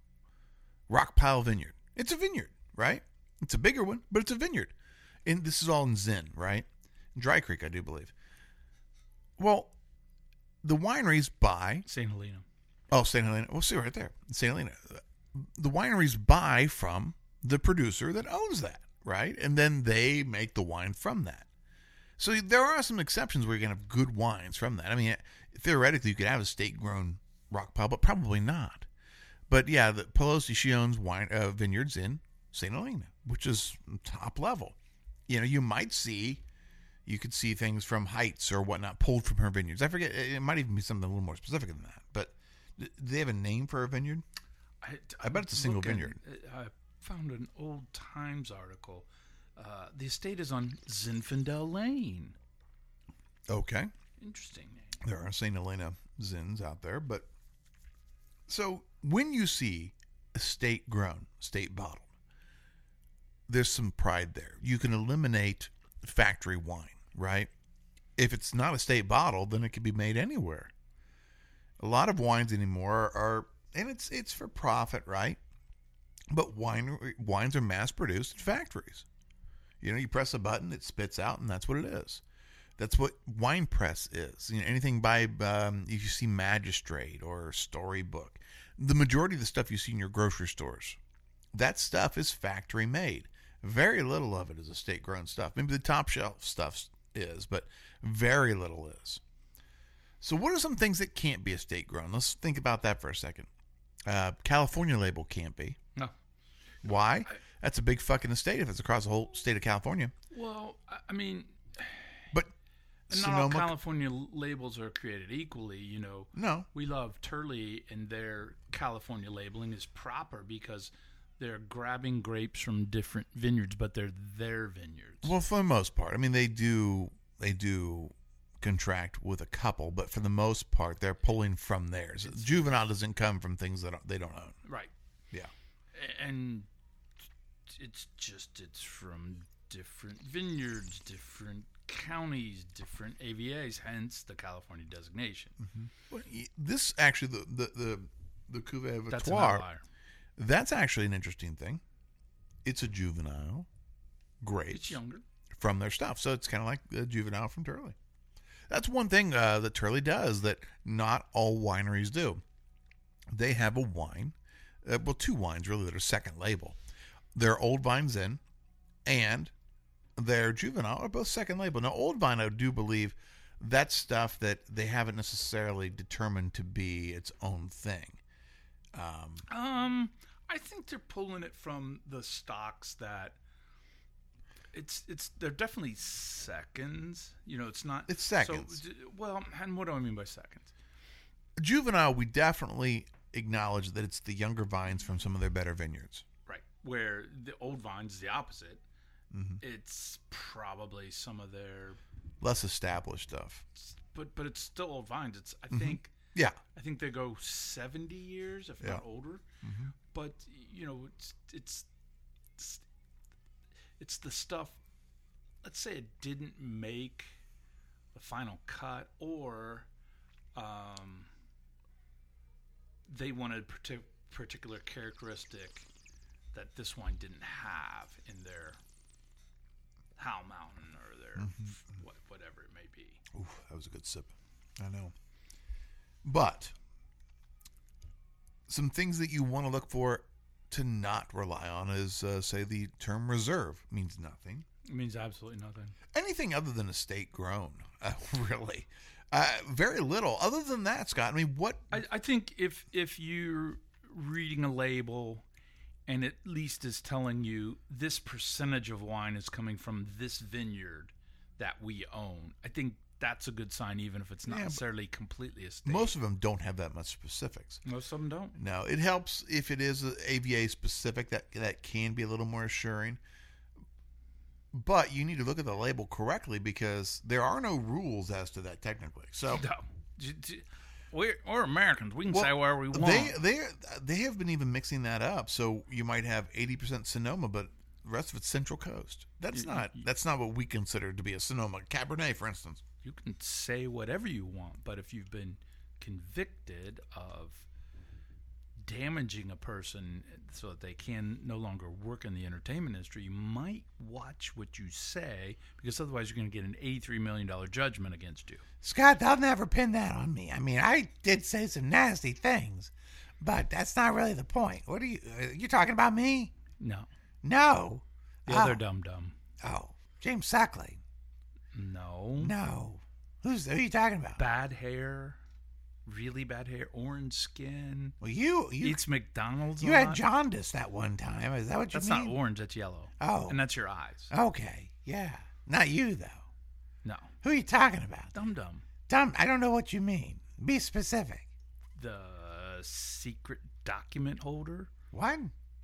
Pile Vineyard? It's a vineyard, right? It's a bigger one, but it's a vineyard. And this is all in Zinn, right? Dry Creek, I do believe. Well, the wineries buy St. Helena. Oh, St. Helena. We'll see right there. St. Helena. The wineries buy from the producer that owns that, right? And then they make the wine from that. So there are some exceptions where you can have good wines from that. I mean, theoretically, you could have a state-grown Rock Pile, but probably not. But yeah, the Pelosi, she owns vineyards in St. Helena, which is top level. You could see things from Heights or whatnot pulled from her vineyards. I forget. It might even be something a little more specific than that. But do they have a name for a vineyard? I bet it's a single vineyard. I found an Old Times article. The estate is on Zinfandel Lane. Okay. Interesting name. There are St. Helena Zins out there. But so when you see a state grown, state bottled, there's some pride there. You can eliminate factory wine, right? If it's not a state bottle, then it can be made anywhere. A lot of wines anymore are, and it's for profit, right? But wines are mass produced at factories. You press a button, it spits out, and that's what it is. That's what wine press is. Anything by if you see Magistrate or Storybook, the majority of the stuff you see in your grocery stores, that stuff is factory made. Very little of it is estate grown stuff. Maybe the top shelf stuff is, but very little is. So what are some things that can't be estate grown? Let's think about that for a second. California label can't be. No. Why? That's a big fucking estate if it's across the whole state of California. Well, I mean, but not all California labels are created equally. No. We love Turley, and their California labeling is proper because they're grabbing grapes from different vineyards, but they're their vineyards. Well, for the most part. I mean, they do contract with a couple, but for the most part, they're pulling from theirs. Juvenile doesn't come from things that they don't own. Right. Yeah. And it's from different vineyards, different counties, different AVAs, hence the California designation. Mm-hmm. Well, this actually, the Cuvée Victoire, that's an outlier. That's actually an interesting thing. It's a juvenile grape. It's younger. From their stuff. So it's kind of like the juvenile from Turley. That's one thing that Turley does that not all wineries do. They have a wine two wines really that are second label. Their Old Vine Zin and their Juvenile are both second label. Now, Old Vine, I do believe that's stuff that they haven't necessarily determined to be its own thing. I think they're pulling it from the stocks that they're definitely seconds. It's not. It's seconds. So, well, and what do I mean by seconds? Juvenile, we definitely acknowledge that it's the younger vines from some of their better vineyards. Right. Where the Old Vines is the opposite. Mm-hmm. It's probably some of their less established stuff. But it's still Old Vines. It's I Mm-hmm. think. Yeah. I think they go 70 years, if not older. Mm-hmm. But it's the stuff. Let's say it didn't make the final cut, or they wanted a particular characteristic that this wine didn't have in their Howell Mountain or their whatever it may be. Ooh, that was a good sip. I know. But some things that you want to look for to not rely on is, say, the term reserve means nothing. It means absolutely nothing. Anything other than estate grown, really. Very little. Other than that, Scott, I mean, what... I think if you're reading a label and at least is telling you this percentage of wine is coming from this vineyard that we own, I think that's a good sign, even if it's not necessarily completely estate. Most of them don't have that much specifics. Most of them don't. No, it helps if it is AVA specific. That can be a little more assuring. But you need to look at the label correctly because there are no rules as to that technically. So no. We're Americans. We can say whatever we want. They have been even mixing that up. So you might have 80% Sonoma, but the rest of it's Central Coast. That's not what we consider to be a Sonoma Cabernet, for instance. You can say whatever you want, but if you've been convicted of damaging a person so that they can no longer work in the entertainment industry, you might watch what you say, because otherwise you're going to get an $83 million judgment against you. Scott, they'll never pin that on me. I mean, I did say some nasty things, but that's not really the point. What are you talking about me? No. No. The other dum-dum. Oh, James Suckling. No. Who are you talking about? Bad hair. Really bad hair. Orange skin. Well, you eats McDonald's You a had lot. jaundice that one time. Is that what you That's mean? not orange. That's yellow. Oh. And that's your eyes. Okay. Yeah. Not you, though. No. Who are you talking about? Dum-dum. I don't know what you mean. Be specific. The secret document holder. What?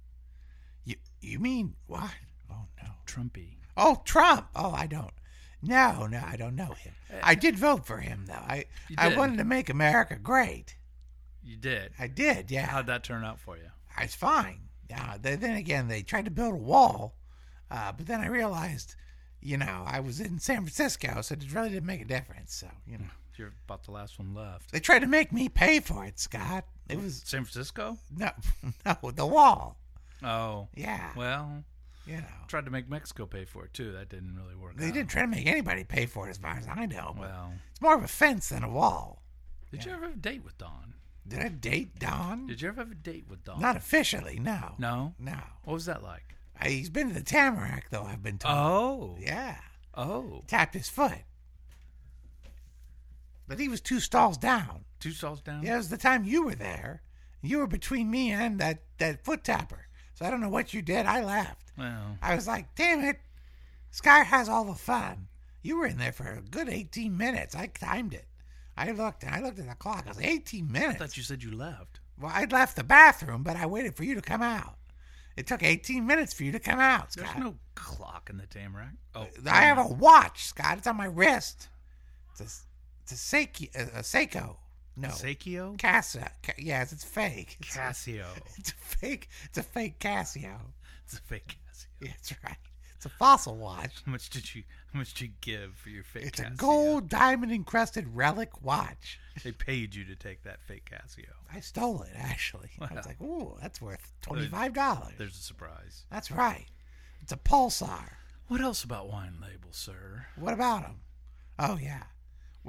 You mean what? Oh, no. Trumpy. Oh, Trump. Oh, I don't. No, I don't know him. I did vote for him, though. I wanted to make America great. You did? I did, yeah. How'd that turn out for you? It's fine. Then again, they tried to build a wall, but then I realized, I was in San Francisco, so it really didn't make a difference. So, You're about the last one left. They tried to make me pay for it, Scott. It was... San Francisco? No, the wall. Oh. Yeah. Well... Tried to make Mexico pay for it, too. That didn't really work out. They didn't try to make anybody pay for it, as far as I know. Well... It's more of a fence than a wall. Did you ever have a date with Don? Did I date Don? Did you ever have a date with Don? Not officially, no. No? No. What was that like? He's been to the Tamarack, though, I've been told. Oh. Yeah. Oh. Tapped his foot. But he was 2 stalls down. 2 stalls down? Yeah, it was the time you were there. You were between me and that foot tapper. So I don't know what you did. I left. Well. I was like, damn it. Sky has all the fun. You were in there for a good 18 minutes. I timed it. I looked at the clock. I was 18 minutes. I thought you said you left. Well, I'd left the bathroom, but I waited for you to come out. It took 18 minutes for you to come out, Scott. There's no clock in the Tamarack. Oh, I have a watch, Scott. It's on my wrist. It's a Seiko. No. Seiko? Yes, it's fake. Casio. It's a fake Casio. It's a fake Casio. Yeah, that's right. It's a fossil watch. How much did you give for your fake It's Casio? a gold diamond encrusted relic watch. They paid you to take that fake Casio. I stole it, actually. Wow. I was like, ooh, that's worth $25. There's a surprise. That's right. It's a Pulsar. What else about wine labels, sir? What about them? Oh, yeah.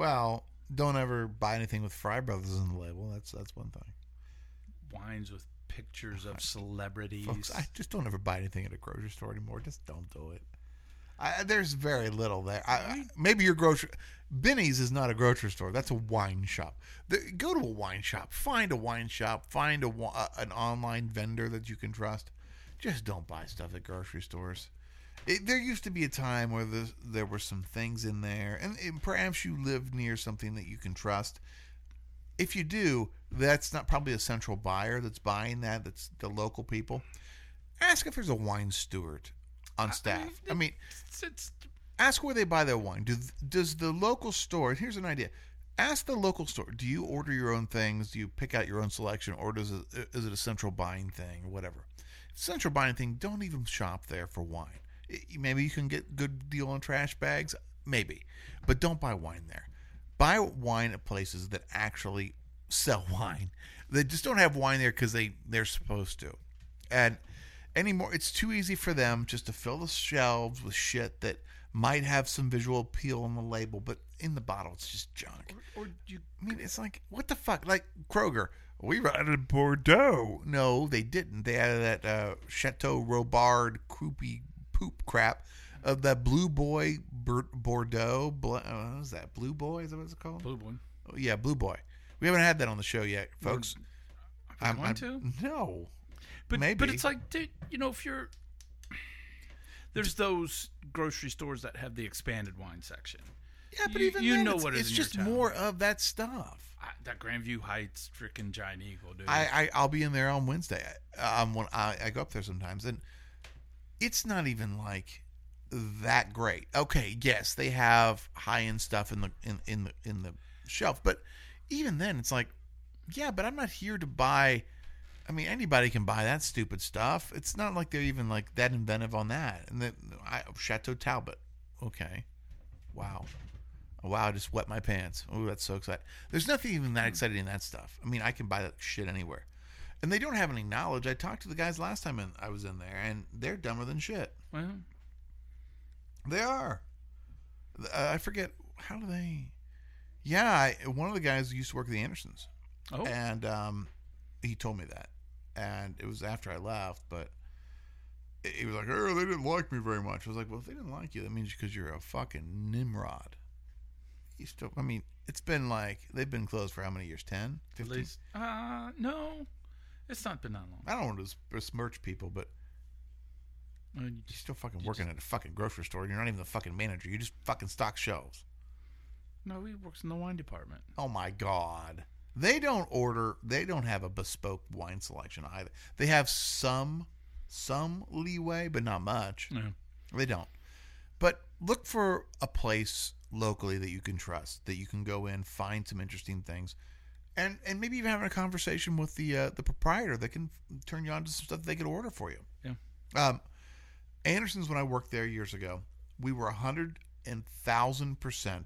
Well, don't ever buy anything with Fry Brothers on the label. That's one thing. Wines with pictures of celebrities. Folks, I just don't ever buy anything at a grocery store anymore. Just don't do it. There's very little there. Maybe your grocery... Benny's is not a grocery store. That's a wine shop. Go to a wine shop. Find a wine shop. Find an online vendor that you can trust. Just don't buy stuff at grocery stores. There used to be a time where there were some things in there, and perhaps you live near something that you can trust. If you do, that's not probably a central buyer that's buying that. That's the local people. Ask if there's a wine steward on staff. I mean, ask where they buy their wine. Does the local store, and here's an idea, ask the local store, do you order your own things? Do you pick out your own selection, or is it a central buying thing or whatever? If it's a central buying thing, don't even shop there for wine. Maybe you can get good deal on trash bags, maybe, but don't buy wine there. Buy wine at places that actually sell wine. They just don't have wine there because they're supposed to. And anymore, it's too easy for them just to fill the shelves with shit that might have some visual appeal on the label, but in the bottle it's just junk. I mean, it's like, what the fuck? Like Kroger, we added Bordeaux. No, they didn't. They added that Chateau Robard croupy poop crap of that Blue Boy Bordeaux. What is that? Blue Boy? Is that what it's called? Blue Boy. Oh, yeah, Blue Boy. We haven't had that on the show yet, folks. I'm going to? No. But, Maybe. But it's like, dude, if you're... There's those grocery stores that have the expanded wine section. Yeah, but you, even you then, know what it's is in just your town. more of that stuff. That Grandview Heights freaking Giant Eagle, dude. I'll be in there on Wednesday. When I go up there sometimes, and it's not even like that great. Okay, yes, they have high end stuff in the shelf, but even then, it's like, yeah, but I'm not here to buy. I mean, anybody can buy that stupid stuff. It's not like they're even like that inventive on that. And Chateau Talbot. Okay. Wow. I just wet my pants. Oh, that's so exciting. There's nothing even that exciting in that stuff. I mean, I can buy that shit anywhere. And they don't have any knowledge. I talked to the guys last time I was in there, and they're dumber than shit. Well, They are. I forget. How do they... Yeah, one of the guys used to work at the Andersons. oh, And he told me that. And it was after I left, but he was like, oh, they didn't like me very much. I was like, well, if they didn't like you, that means because you're a fucking Nimrod. You still, I mean, it's been like, they've been closed for how many years? 10? at 15? least, no, it's not been that long. I don't want to besmirch people, but You you're still fucking working at a fucking grocery store. You're not even the fucking manager. You just fucking stock shelves. No, he works in the wine department. Oh my God. They don't have a bespoke wine selection either. They have some leeway, but not much. No. They don't. But look for a place locally that you can trust, that you can go in, find some interesting things, and maybe even having a conversation with the proprietor that can turn you on to some stuff they could order for you. Yeah. Anderson's, when I worked there years ago, we were 100,000%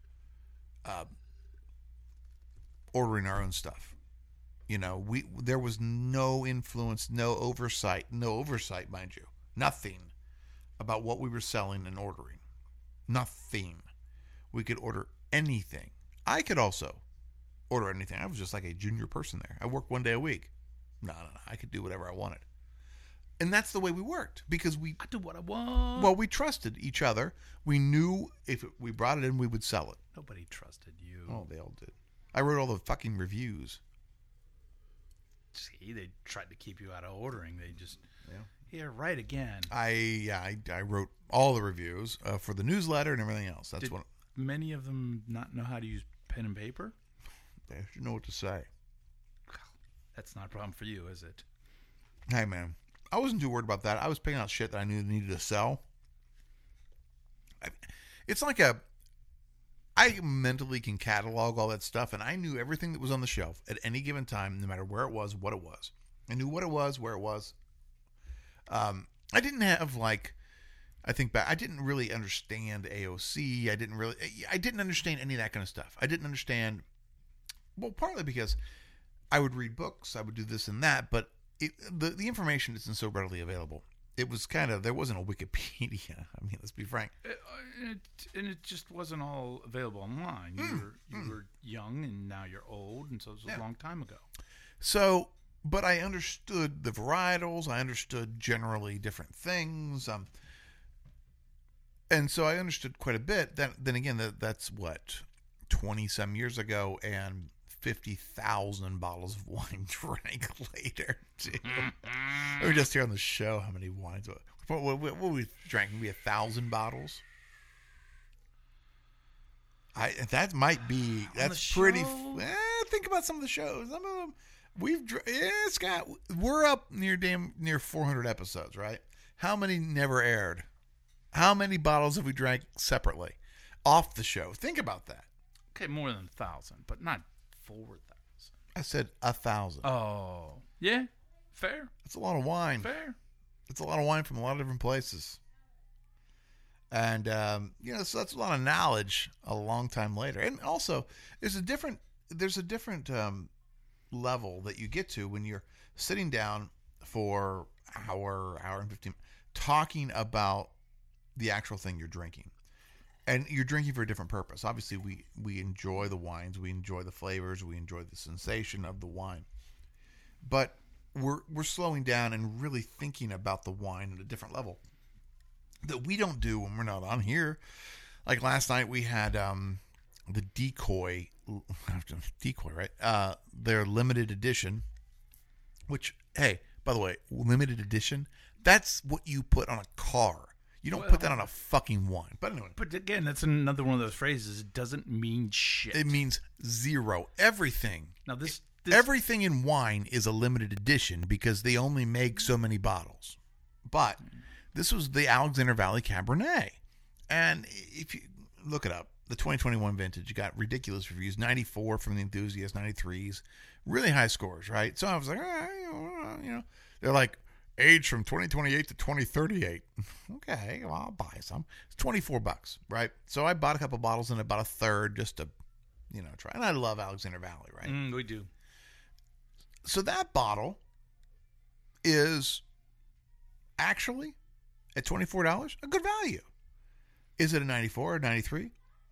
ordering our own stuff. There was no influence, no oversight, mind you, nothing about what we were selling and ordering. Nothing. We could order anything. I could also order anything. I was just like a junior person there. I worked one day a week. No. I could do whatever I wanted. And that's the way we worked because I do what I want. well, we trusted each other. We knew if we brought it in, we would sell it. Nobody trusted you. Oh, they all did. I wrote all the fucking reviews. See, they tried to keep you out of ordering. They just, Yeah, right again. I wrote all the reviews for the newsletter and everything else. That's Did what many of them not know how to use pen and paper? they should know what to say. That's not a problem for you, is it? Hey, man, I wasn't too worried about that. I was picking out shit that I knew needed to sell. It's like I mentally can catalog all that stuff, and I knew everything that was on the shelf at any given time, no matter where it was, what it was. I knew what it was, where it was. I didn't have I think back, I didn't really understand AOC. I didn't understand any of that kind of stuff. I didn't understand, well, partly because I would read books, I would do this and that, but the information isn't so readily available. It was there wasn't a Wikipedia. I mean, let's be frank. And it just wasn't all available online. You were young, and now you're old, and so it was a long time ago. So but I understood the varietals. I understood generally different things. And so I understood quite a bit. Then again, that's what, 20-some years ago, and 50,000 bottles of wine drank later, too. We were just here on the show how many wines. What we drank? Maybe 1,000 bottles? That might be. That's pretty. Think about some of the shows. Some of them we're up near 400 episodes, right? How many never aired? How many bottles have we drank separately off the show? Think about that. Okay, more than 1,000, but not 4,000. I said 1,000. Oh, yeah, fair. That's a lot of wine. Fair. It's a lot of wine from a lot of different places. And, so that's a lot of knowledge a long time later. And also, there's a different level that you get to when you're sitting down for hour and 15 talking about the actual thing you're drinking. And you're drinking for a different purpose. Obviously, we enjoy the wines. We enjoy the flavors. We enjoy the sensation of the wine. But we're slowing down and really thinking about the wine at a different level that we don't do when we're not on here. Like last night, we had the Decoy, right? Their limited edition, which, hey, by the way, limited edition, that's what you put on a car. You don't put that on a fucking wine. But anyway. But again, that's another one of those phrases. It doesn't mean shit. It means zero. Everything. Now this everything in wine is a limited edition because they only make so many bottles. But this was the Alexander Valley Cabernet. And if you look it up, the 2021 vintage got ridiculous reviews. 94 from the enthusiasts, 93s. Really high scores, right? So I was like, they're like, age from 2028 to 2038. Okay, well, I'll buy some. It's $24, right? So I bought a couple bottles and about a third just to, try. And I love Alexander Valley, right? We do. So that bottle is actually at $24 a good value. Is it a 94 or 93?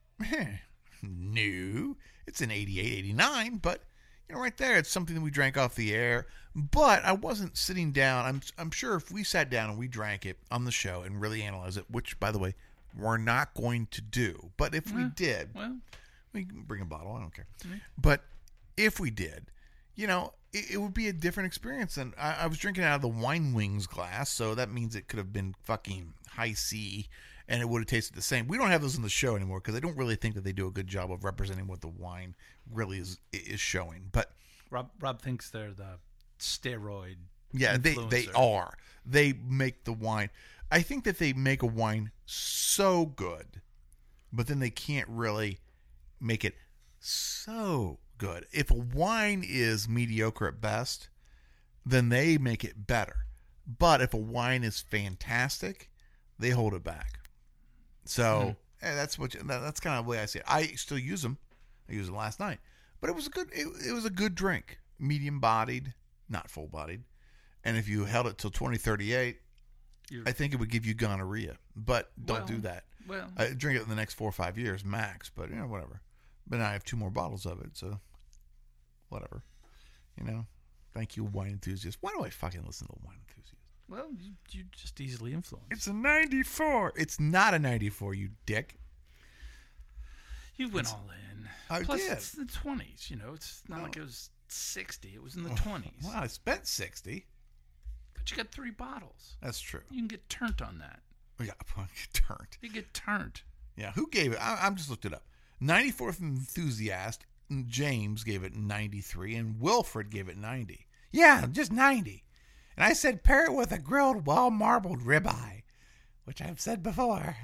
No, it's an 88, 89, but right there, it's something that we drank off the air. But I wasn't sitting down. I'm sure if we sat down and we drank it on the show and really analyzed it, which, by the way, we're not going to do. But if we did, we can bring a bottle. I don't care. Mm-hmm. But if we did, it would be a different experience. And I was drinking out of the Wine Wings glass, so that means it could have been fucking high C, and it would have tasted the same. We don't have those in the show anymore because I don't really think that they do a good job of representing what the wine really is showing. But Rob thinks they're the steroid. Yeah, they are. They make the wine. I think that they make a wine so good, but then they can't really make it so good. If a wine is mediocre at best, then they make it better. But if a wine is fantastic, they hold it back. So that's kind of the way I see it. I still use them. I used it last night, but it was a good drink, medium bodied, not full bodied. And if you held it till 2038, I think it would give you gonorrhea. But don't do that. Well, I drink it in the next 4 or 5 years max. But whatever. But now I have 2 more bottles of it, so whatever. Thank you, wine enthusiasts. Why do I fucking listen to wine enthusiasts? Well, you just easily influenced. It's a 94. It's not a 94, you dick. You went all in. Plus, did. It's the 20s. It's not like it was 60. It was in the 20s. Well, I spent 60. But you got 3 bottles. That's true. You can get turned on that. Yeah, turned. You get turned. Yeah, who gave it? I'm just looked it up. 94th enthusiast, James gave it 93, and Wilfred gave it 90. Yeah, just 90. And I said pair it with a grilled, well-marbled ribeye, which I've said before.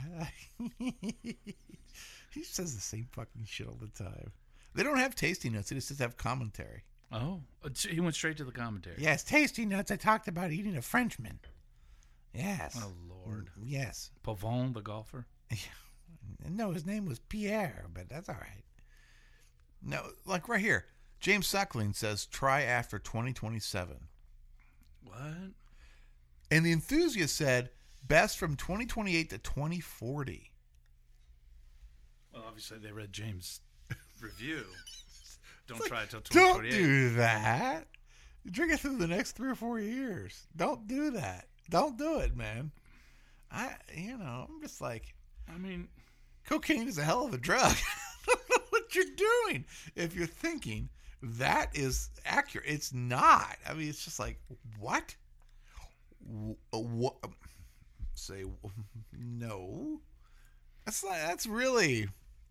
He says the same fucking shit all the time. They don't have tasting notes. They just have commentary. Oh, he went straight to the commentary. Yes, tasting notes. I talked about eating a Frenchman. Yes. Oh, Lord. Yes. Pavon, the golfer? No, his name was Pierre, but that's all right. No, like right here. James Suckling says, try after 2027. What? And the enthusiast said, best from 2028 to 2040. Well, obviously they read James' review. Don't try it till 2028. Don't do that. You drink it through the next 3 or 4 years. Don't do that. Don't do it, man. I'm just like, I mean, cocaine is a hell of a drug. I don't know what you're doing. If you're thinking that is accurate, it's not. I mean, it's just like, what? What? Say no. That's really.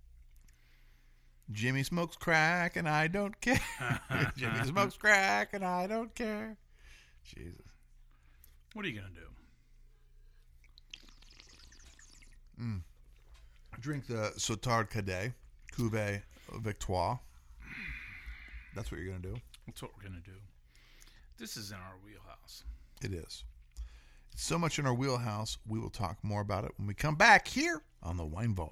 Jimmy smokes crack and I don't care. Jimmy smokes crack and I don't care. Jesus. what are you going to do? Drink the Sotard Cadet, Cuvée Victoire. That's what you're going to do. That's what we're going to do. This is in our wheelhouse. It is. It's so much in our wheelhouse, we will talk more about it when we come back here on the Wine Vault.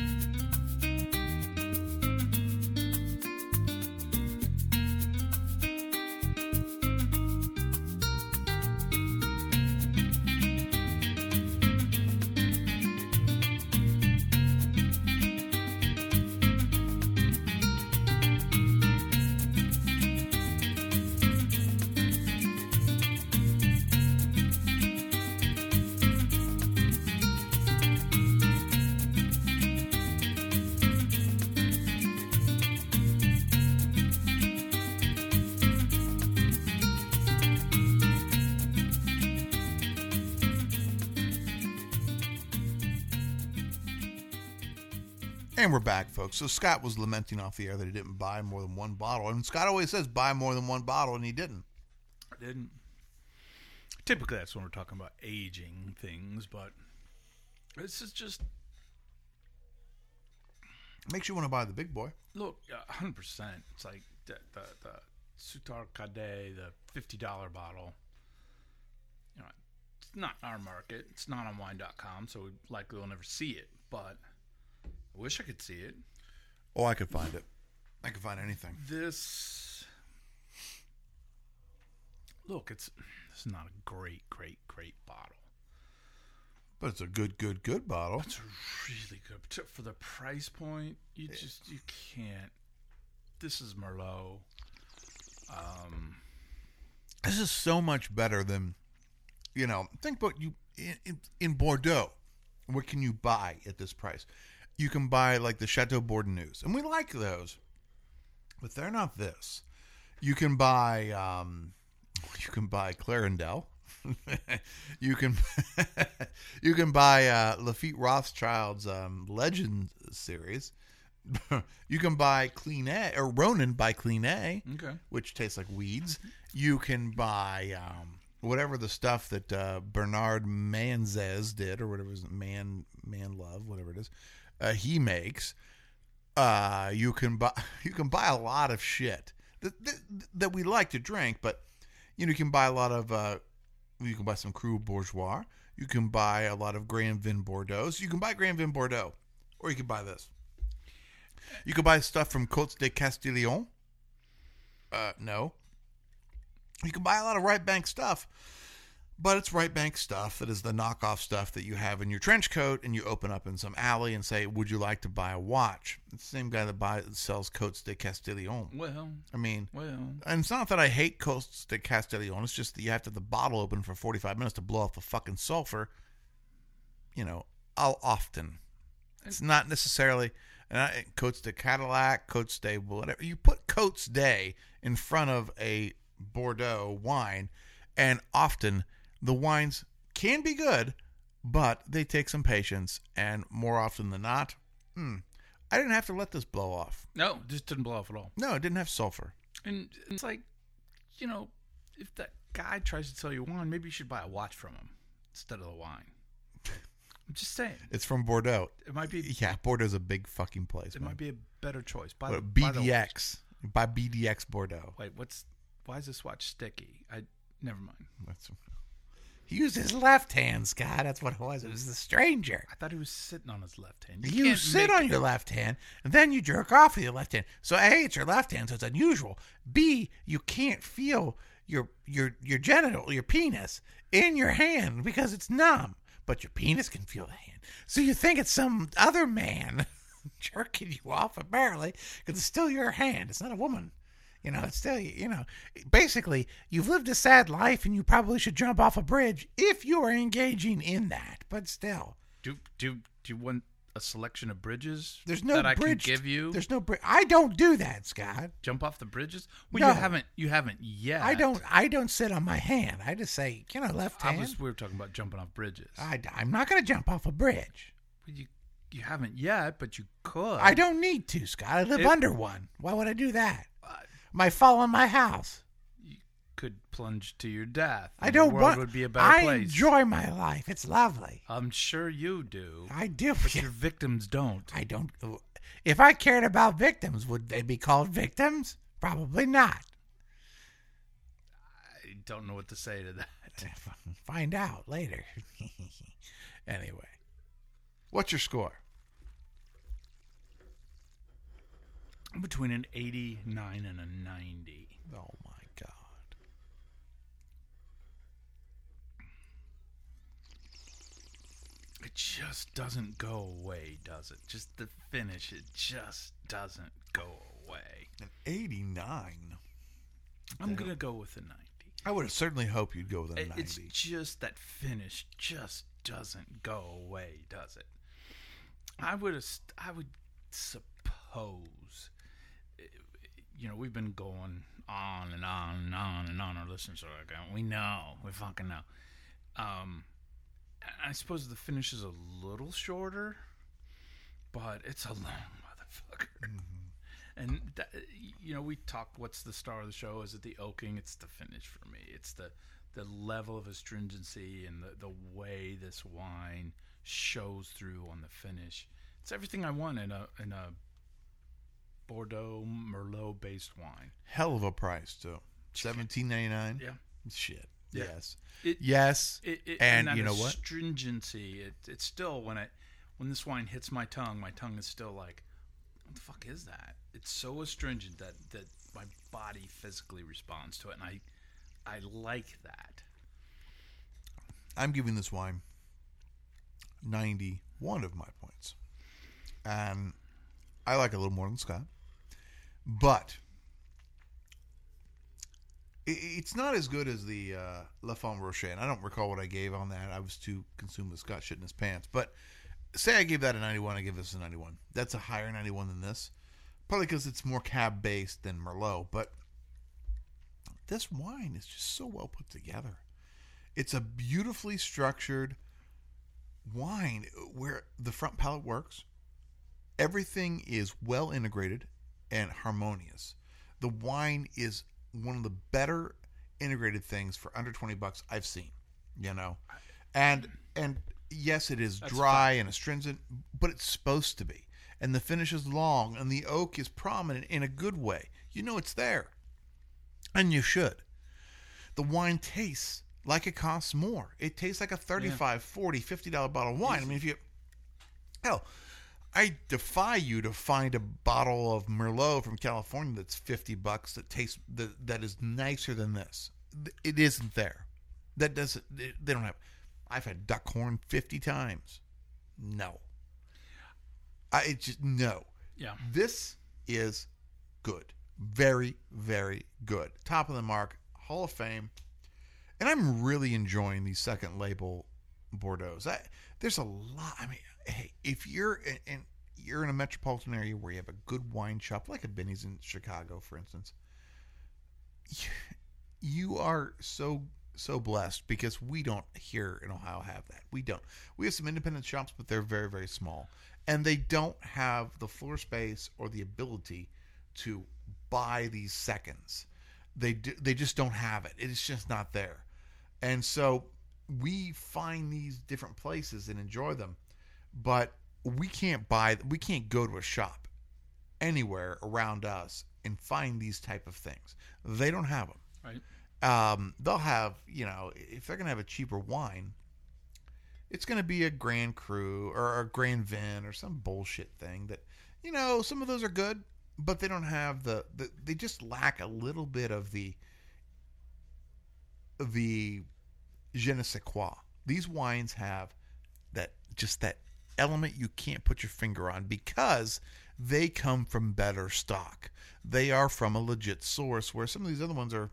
And we're back, folks. So Scott was lamenting off the air that he didn't buy more than one bottle. And Scott always says buy more than one bottle, and he didn't. I didn't. Typically, that's when we're talking about aging things, but this is just... Makes you want to buy the big boy. Look, 100%. It's like the Sotard Cadet, the $50 bottle. You know, it's not our market. It's not on wine.com, so we likely will never see it, but... I wish I could see it. Oh, I could find it. I could find anything. This is not a great bottle. But it's a good bottle. It's really good. But for the price point, you can't. This is Merlot. This is so much better than, think about you in Bordeaux. What can you buy at this price? You can buy like the Chateau Bordeaux, and we like those, but they're not this. You can buy Clarendelle. you can buy Lafite Rothschild's Legend series. You can buy Clean A or Ronin by Clean A, okay, which tastes like weeds. You can buy whatever the stuff that Bernard Manzes did, or whatever it is, Man Love, whatever it is. He makes. You can buy a lot of shit that we like to drink, but you can buy a lot of. You can buy some Cru Bourgeois. You can buy a lot of Grand Vin Bordeaux. You can buy Grand Vin Bordeaux, or you can buy this. You can buy stuff from Côtes de Castillon. No. You can buy a lot of Right Bank stuff. But it's Right Bank stuff that is the knockoff stuff that you have in your trench coat, and you open up in some alley and say, would you like to buy a watch? It's the same guy that sells Côtes de Castillon. Well. And it's not that I hate Côtes de Castillon. It's just that you have to have the bottle open for 45 minutes to blow off the fucking sulfur. How often. It's not necessarily Côtes de Cadillac, Côtes de whatever. You put Côtes de in front of a Bordeaux wine, and often the wines can be good, but they take some patience, and more often than not, I didn't have to let this blow off. No, it just didn't blow off at all. No, it didn't have sulfur. And it's like, if that guy tries to sell you wine, maybe you should buy a watch from him instead of the wine. I'm just saying. It's from Bordeaux. It might be. Yeah, Bordeaux's a big fucking place. It might be a better choice. BDX. Buy BDX Bordeaux. Wait, why is this watch sticky? Never mind. He used his left hand, Scott. That's what it was. It was the stranger. I thought he was sitting on his left hand. You sit on your left hand, and then you jerk off with your left hand. So A, it's your left hand, so it's unusual. B, you can't feel your genital, your penis, in your hand because it's numb. But your penis can feel the hand. So you think it's some other man jerking you off, apparently, because it's still your hand. It's not a woman. You know, it's still, you know, basically, you've lived a sad life and you probably should jump off a bridge if you are engaging in that. But still, Do you want a selection of bridges? there's no that bridge. I can give you. There's no bridge. I don't do that, Scott. Jump off the bridges. Well, No. you haven't yet. I don't sit on my hand. I just say, you know, left hand. We were talking about jumping off bridges. I'm not going to jump off a bridge. Well, you haven't yet, but you could. I don't need to, Scott. I live It- under one. Why would I do that? Might fall on my house. You could plunge to your death. I and don't The world want. would be a better I place. enjoy my life. It's lovely. I'm sure you do. I do. But your victims don't. I don't. If I cared about victims, would they be called victims? Probably not. I don't know what to say to that. Find out later. Anyway, What's your score? Between an 89 and a 90. Oh my God. It just doesn't go away, does it? Just the finish, it just doesn't go away. An 89. I'm going to go with a 90. I would have certainly hoped you'd go with a 90. It's just that finish just doesn't go away, does it? I would suppose, you know, we've been going on and on and on and on. Our listeners are like, we fucking know. I suppose the finish is a little shorter, but it's a long motherfucker. Mm-hmm. And that, you know, we talked. What's the star of the show? Is it the oaking? It's the finish for me. It's the level of astringency and the way this wine shows through on the finish. It's everything I want in a Bordeaux Merlot based wine. Hell of a price too. $17.99. Yeah. Shit. Yeah. Yes. It- yes. And that you know what? Astringency. It's still when this wine hits my tongue is still like, what the fuck is that? It's so astringent that my body physically responds to it, and I like that. I'm giving this wine 91 of my points. And I like it a little more than Scott. But it's not as good as the La Femme Rocher. And I don't recall what I gave on that. I was too consumed with Scott shitting his pants. But say I gave that a 91, I give this a 91. That's a higher 91 than this. Probably because it's more cab based than Merlot. But this wine is just so well put together. It's a beautifully structured wine where the front palate works. Everything is well integrated and harmonious. The wine is one of the better integrated things for under $20 I've seen, you know. And yes, it is dry and astringent, but it's supposed to be. And the finish is long and the oak is prominent in a good way. You know it's there. And you should. The wine tastes like it costs more. It tastes like a $35, $40, $50 bottle of wine. I mean, I defy you to find a bottle of Merlot from California that's $50 that tastes that is nicer than this. It isn't there. That doesn't. They don't have. I've had Duckhorn 50 times. No. No. Yeah. This is good. Very, very good. Top of the mark. Hall of Fame. And I'm really enjoying these second label Bordeaux. There's a lot. I mean, hey, if you're in a metropolitan area where you have a good wine shop, like a Benny's in Chicago, for instance, you are so blessed because we don't here in Ohio have that. We don't. We have some independent shops, but they're very, very small. And they don't have the floor space or the ability to buy these seconds. They just don't have it. It's just not there. And so we find these different places and enjoy them, but we can't go to a shop anywhere around us and find these type of things. They don't have them. Right. They'll have, you know, if they're going to have a cheaper wine, it's going to be a Grand Cru or a Grand Vin or some bullshit thing that, you know, some of those are good, but they don't have they just lack a little bit of the je ne sais quoi. These wines have that element you can't put your finger on because they come from better stock. They are from a legit source, where some of these other ones are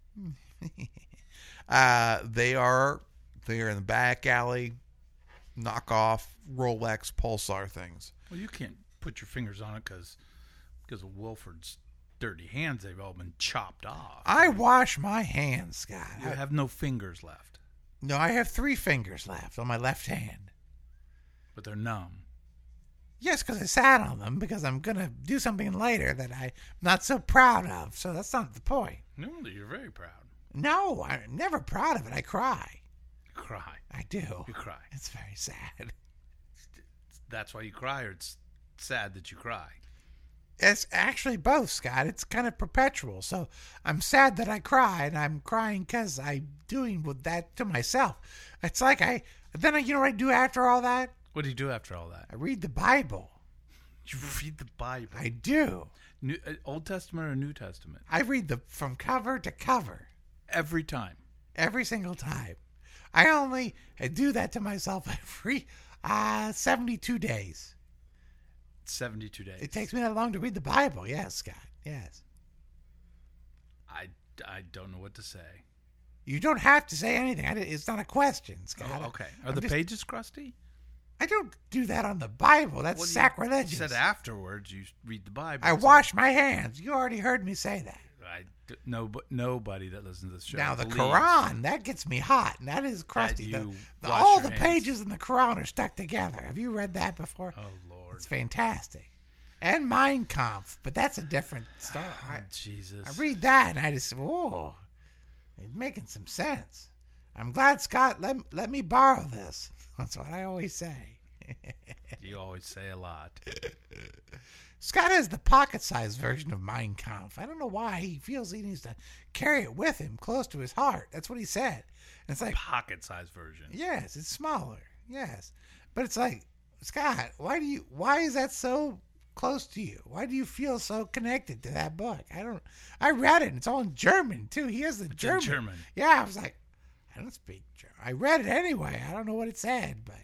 they are in the back alley knockoff Rolex Pulsar things. Well, you can't put your fingers on it because of Wilford's dirty hands. They've all been chopped off. I wash my hands, Scott. You have no fingers left, No, I have 3 fingers left on my left hand. but they're numb. Yes, because I sat on them because I'm going to do something later that I'm not so proud of. So that's not the point. No, you're very proud. No, I'm never proud of it. I cry. You cry. I do. You cry. It's very sad. That's why you cry, or it's sad that you cry. It's actually both, Scott. It's kind of perpetual. So I'm sad that I cry, and I'm crying because I'm doing with that to myself. It's like you know what I do after all that? What do you do after all that? I read the Bible. You read the Bible. I do. Old Testament or New Testament? I read from cover to cover. Every time. Every single time. I do that to myself every 72 days. 72 days. It takes me that long to read the Bible. Yes, Scott. Yes. I don't know what to say. You don't have to say anything. It's not a question, Scott. Oh, okay. Are the pages crusty? I don't do that on the Bible. That's sacrilegious. You said afterwards you read the Bible. I wash my hands. You already heard me say that. Nobody that listens to this show. Now, the believes Quran, that gets me hot. And that is crusty. you All wash the your pages in the Quran are stuck together. Have you read that before? Oh, Lord. It's fantastic. And Mein Kampf, but that's a different story. Oh, Jesus. I read that and I just, it's making some sense. I'm glad Scott let me borrow this. That's what I always say. You always say a lot. Scott has the pocket-sized version of Mein Kampf. I don't know why he feels he needs to carry it with him close to his heart. That's what he said. And it's like, Pocket-sized version. yes, it's smaller. Yes. But it's like, Scott, why is that so close to you? Why do you feel so connected to that book? I read it and it's all in German too. He has the German. in German. Yeah, I was like, I don't speak German. I read it anyway. I don't know what it said, but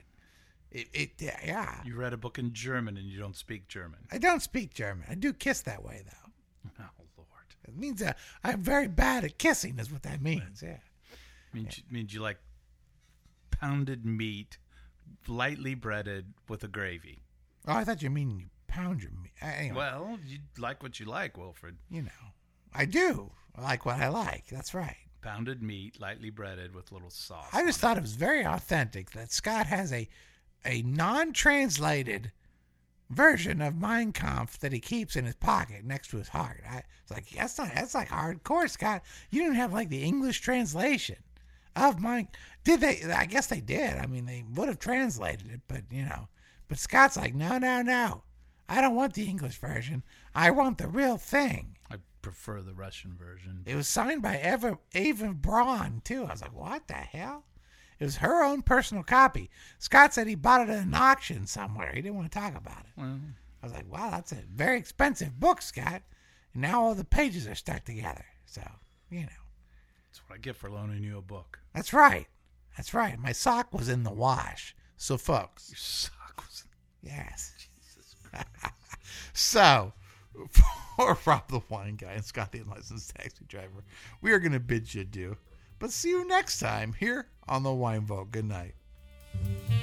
yeah. You read a book in German and you don't speak German. I don't speak German. I do kiss that way though. Oh, Lord. It means I'm very bad at kissing is what that means. Yeah. Means you like pounded meat, lightly breaded with a gravy. Oh, I thought you mean you pound your meat. Anyway, Well, you like what you like, Wilfred. you know, I do. I like what I like. That's right. Pounded meat, lightly breaded with little sauce. I just thought it was very authentic that Scott has a non-translated version of Mein Kampf that he keeps in his pocket next to his heart. It's like that's like hardcore, Scott. You didn't have like the English translation of Mein. Did they? I guess they did. I mean, they would have translated it, but But Scott's like, no. I don't want the English version. I want the real thing. I prefer the Russian version. It was signed by Eva Braun, too. I was like, what the hell? It was her own personal copy. Scott said he bought it at an auction somewhere. He didn't want to talk about it. Well, I was like, wow, that's a very expensive book, Scott. And now all the pages are stuck together. So, that's what I get for loaning you a book. That's right. That's right. My sock was in the wash. So, folks. Your sock was... Yes. Jesus Christ. So, for Rob the Wine Guy and Scott the Unlicensed Taxi Driver, we are going to bid you adieu. But see you next time here on the Wine Vault. Good night.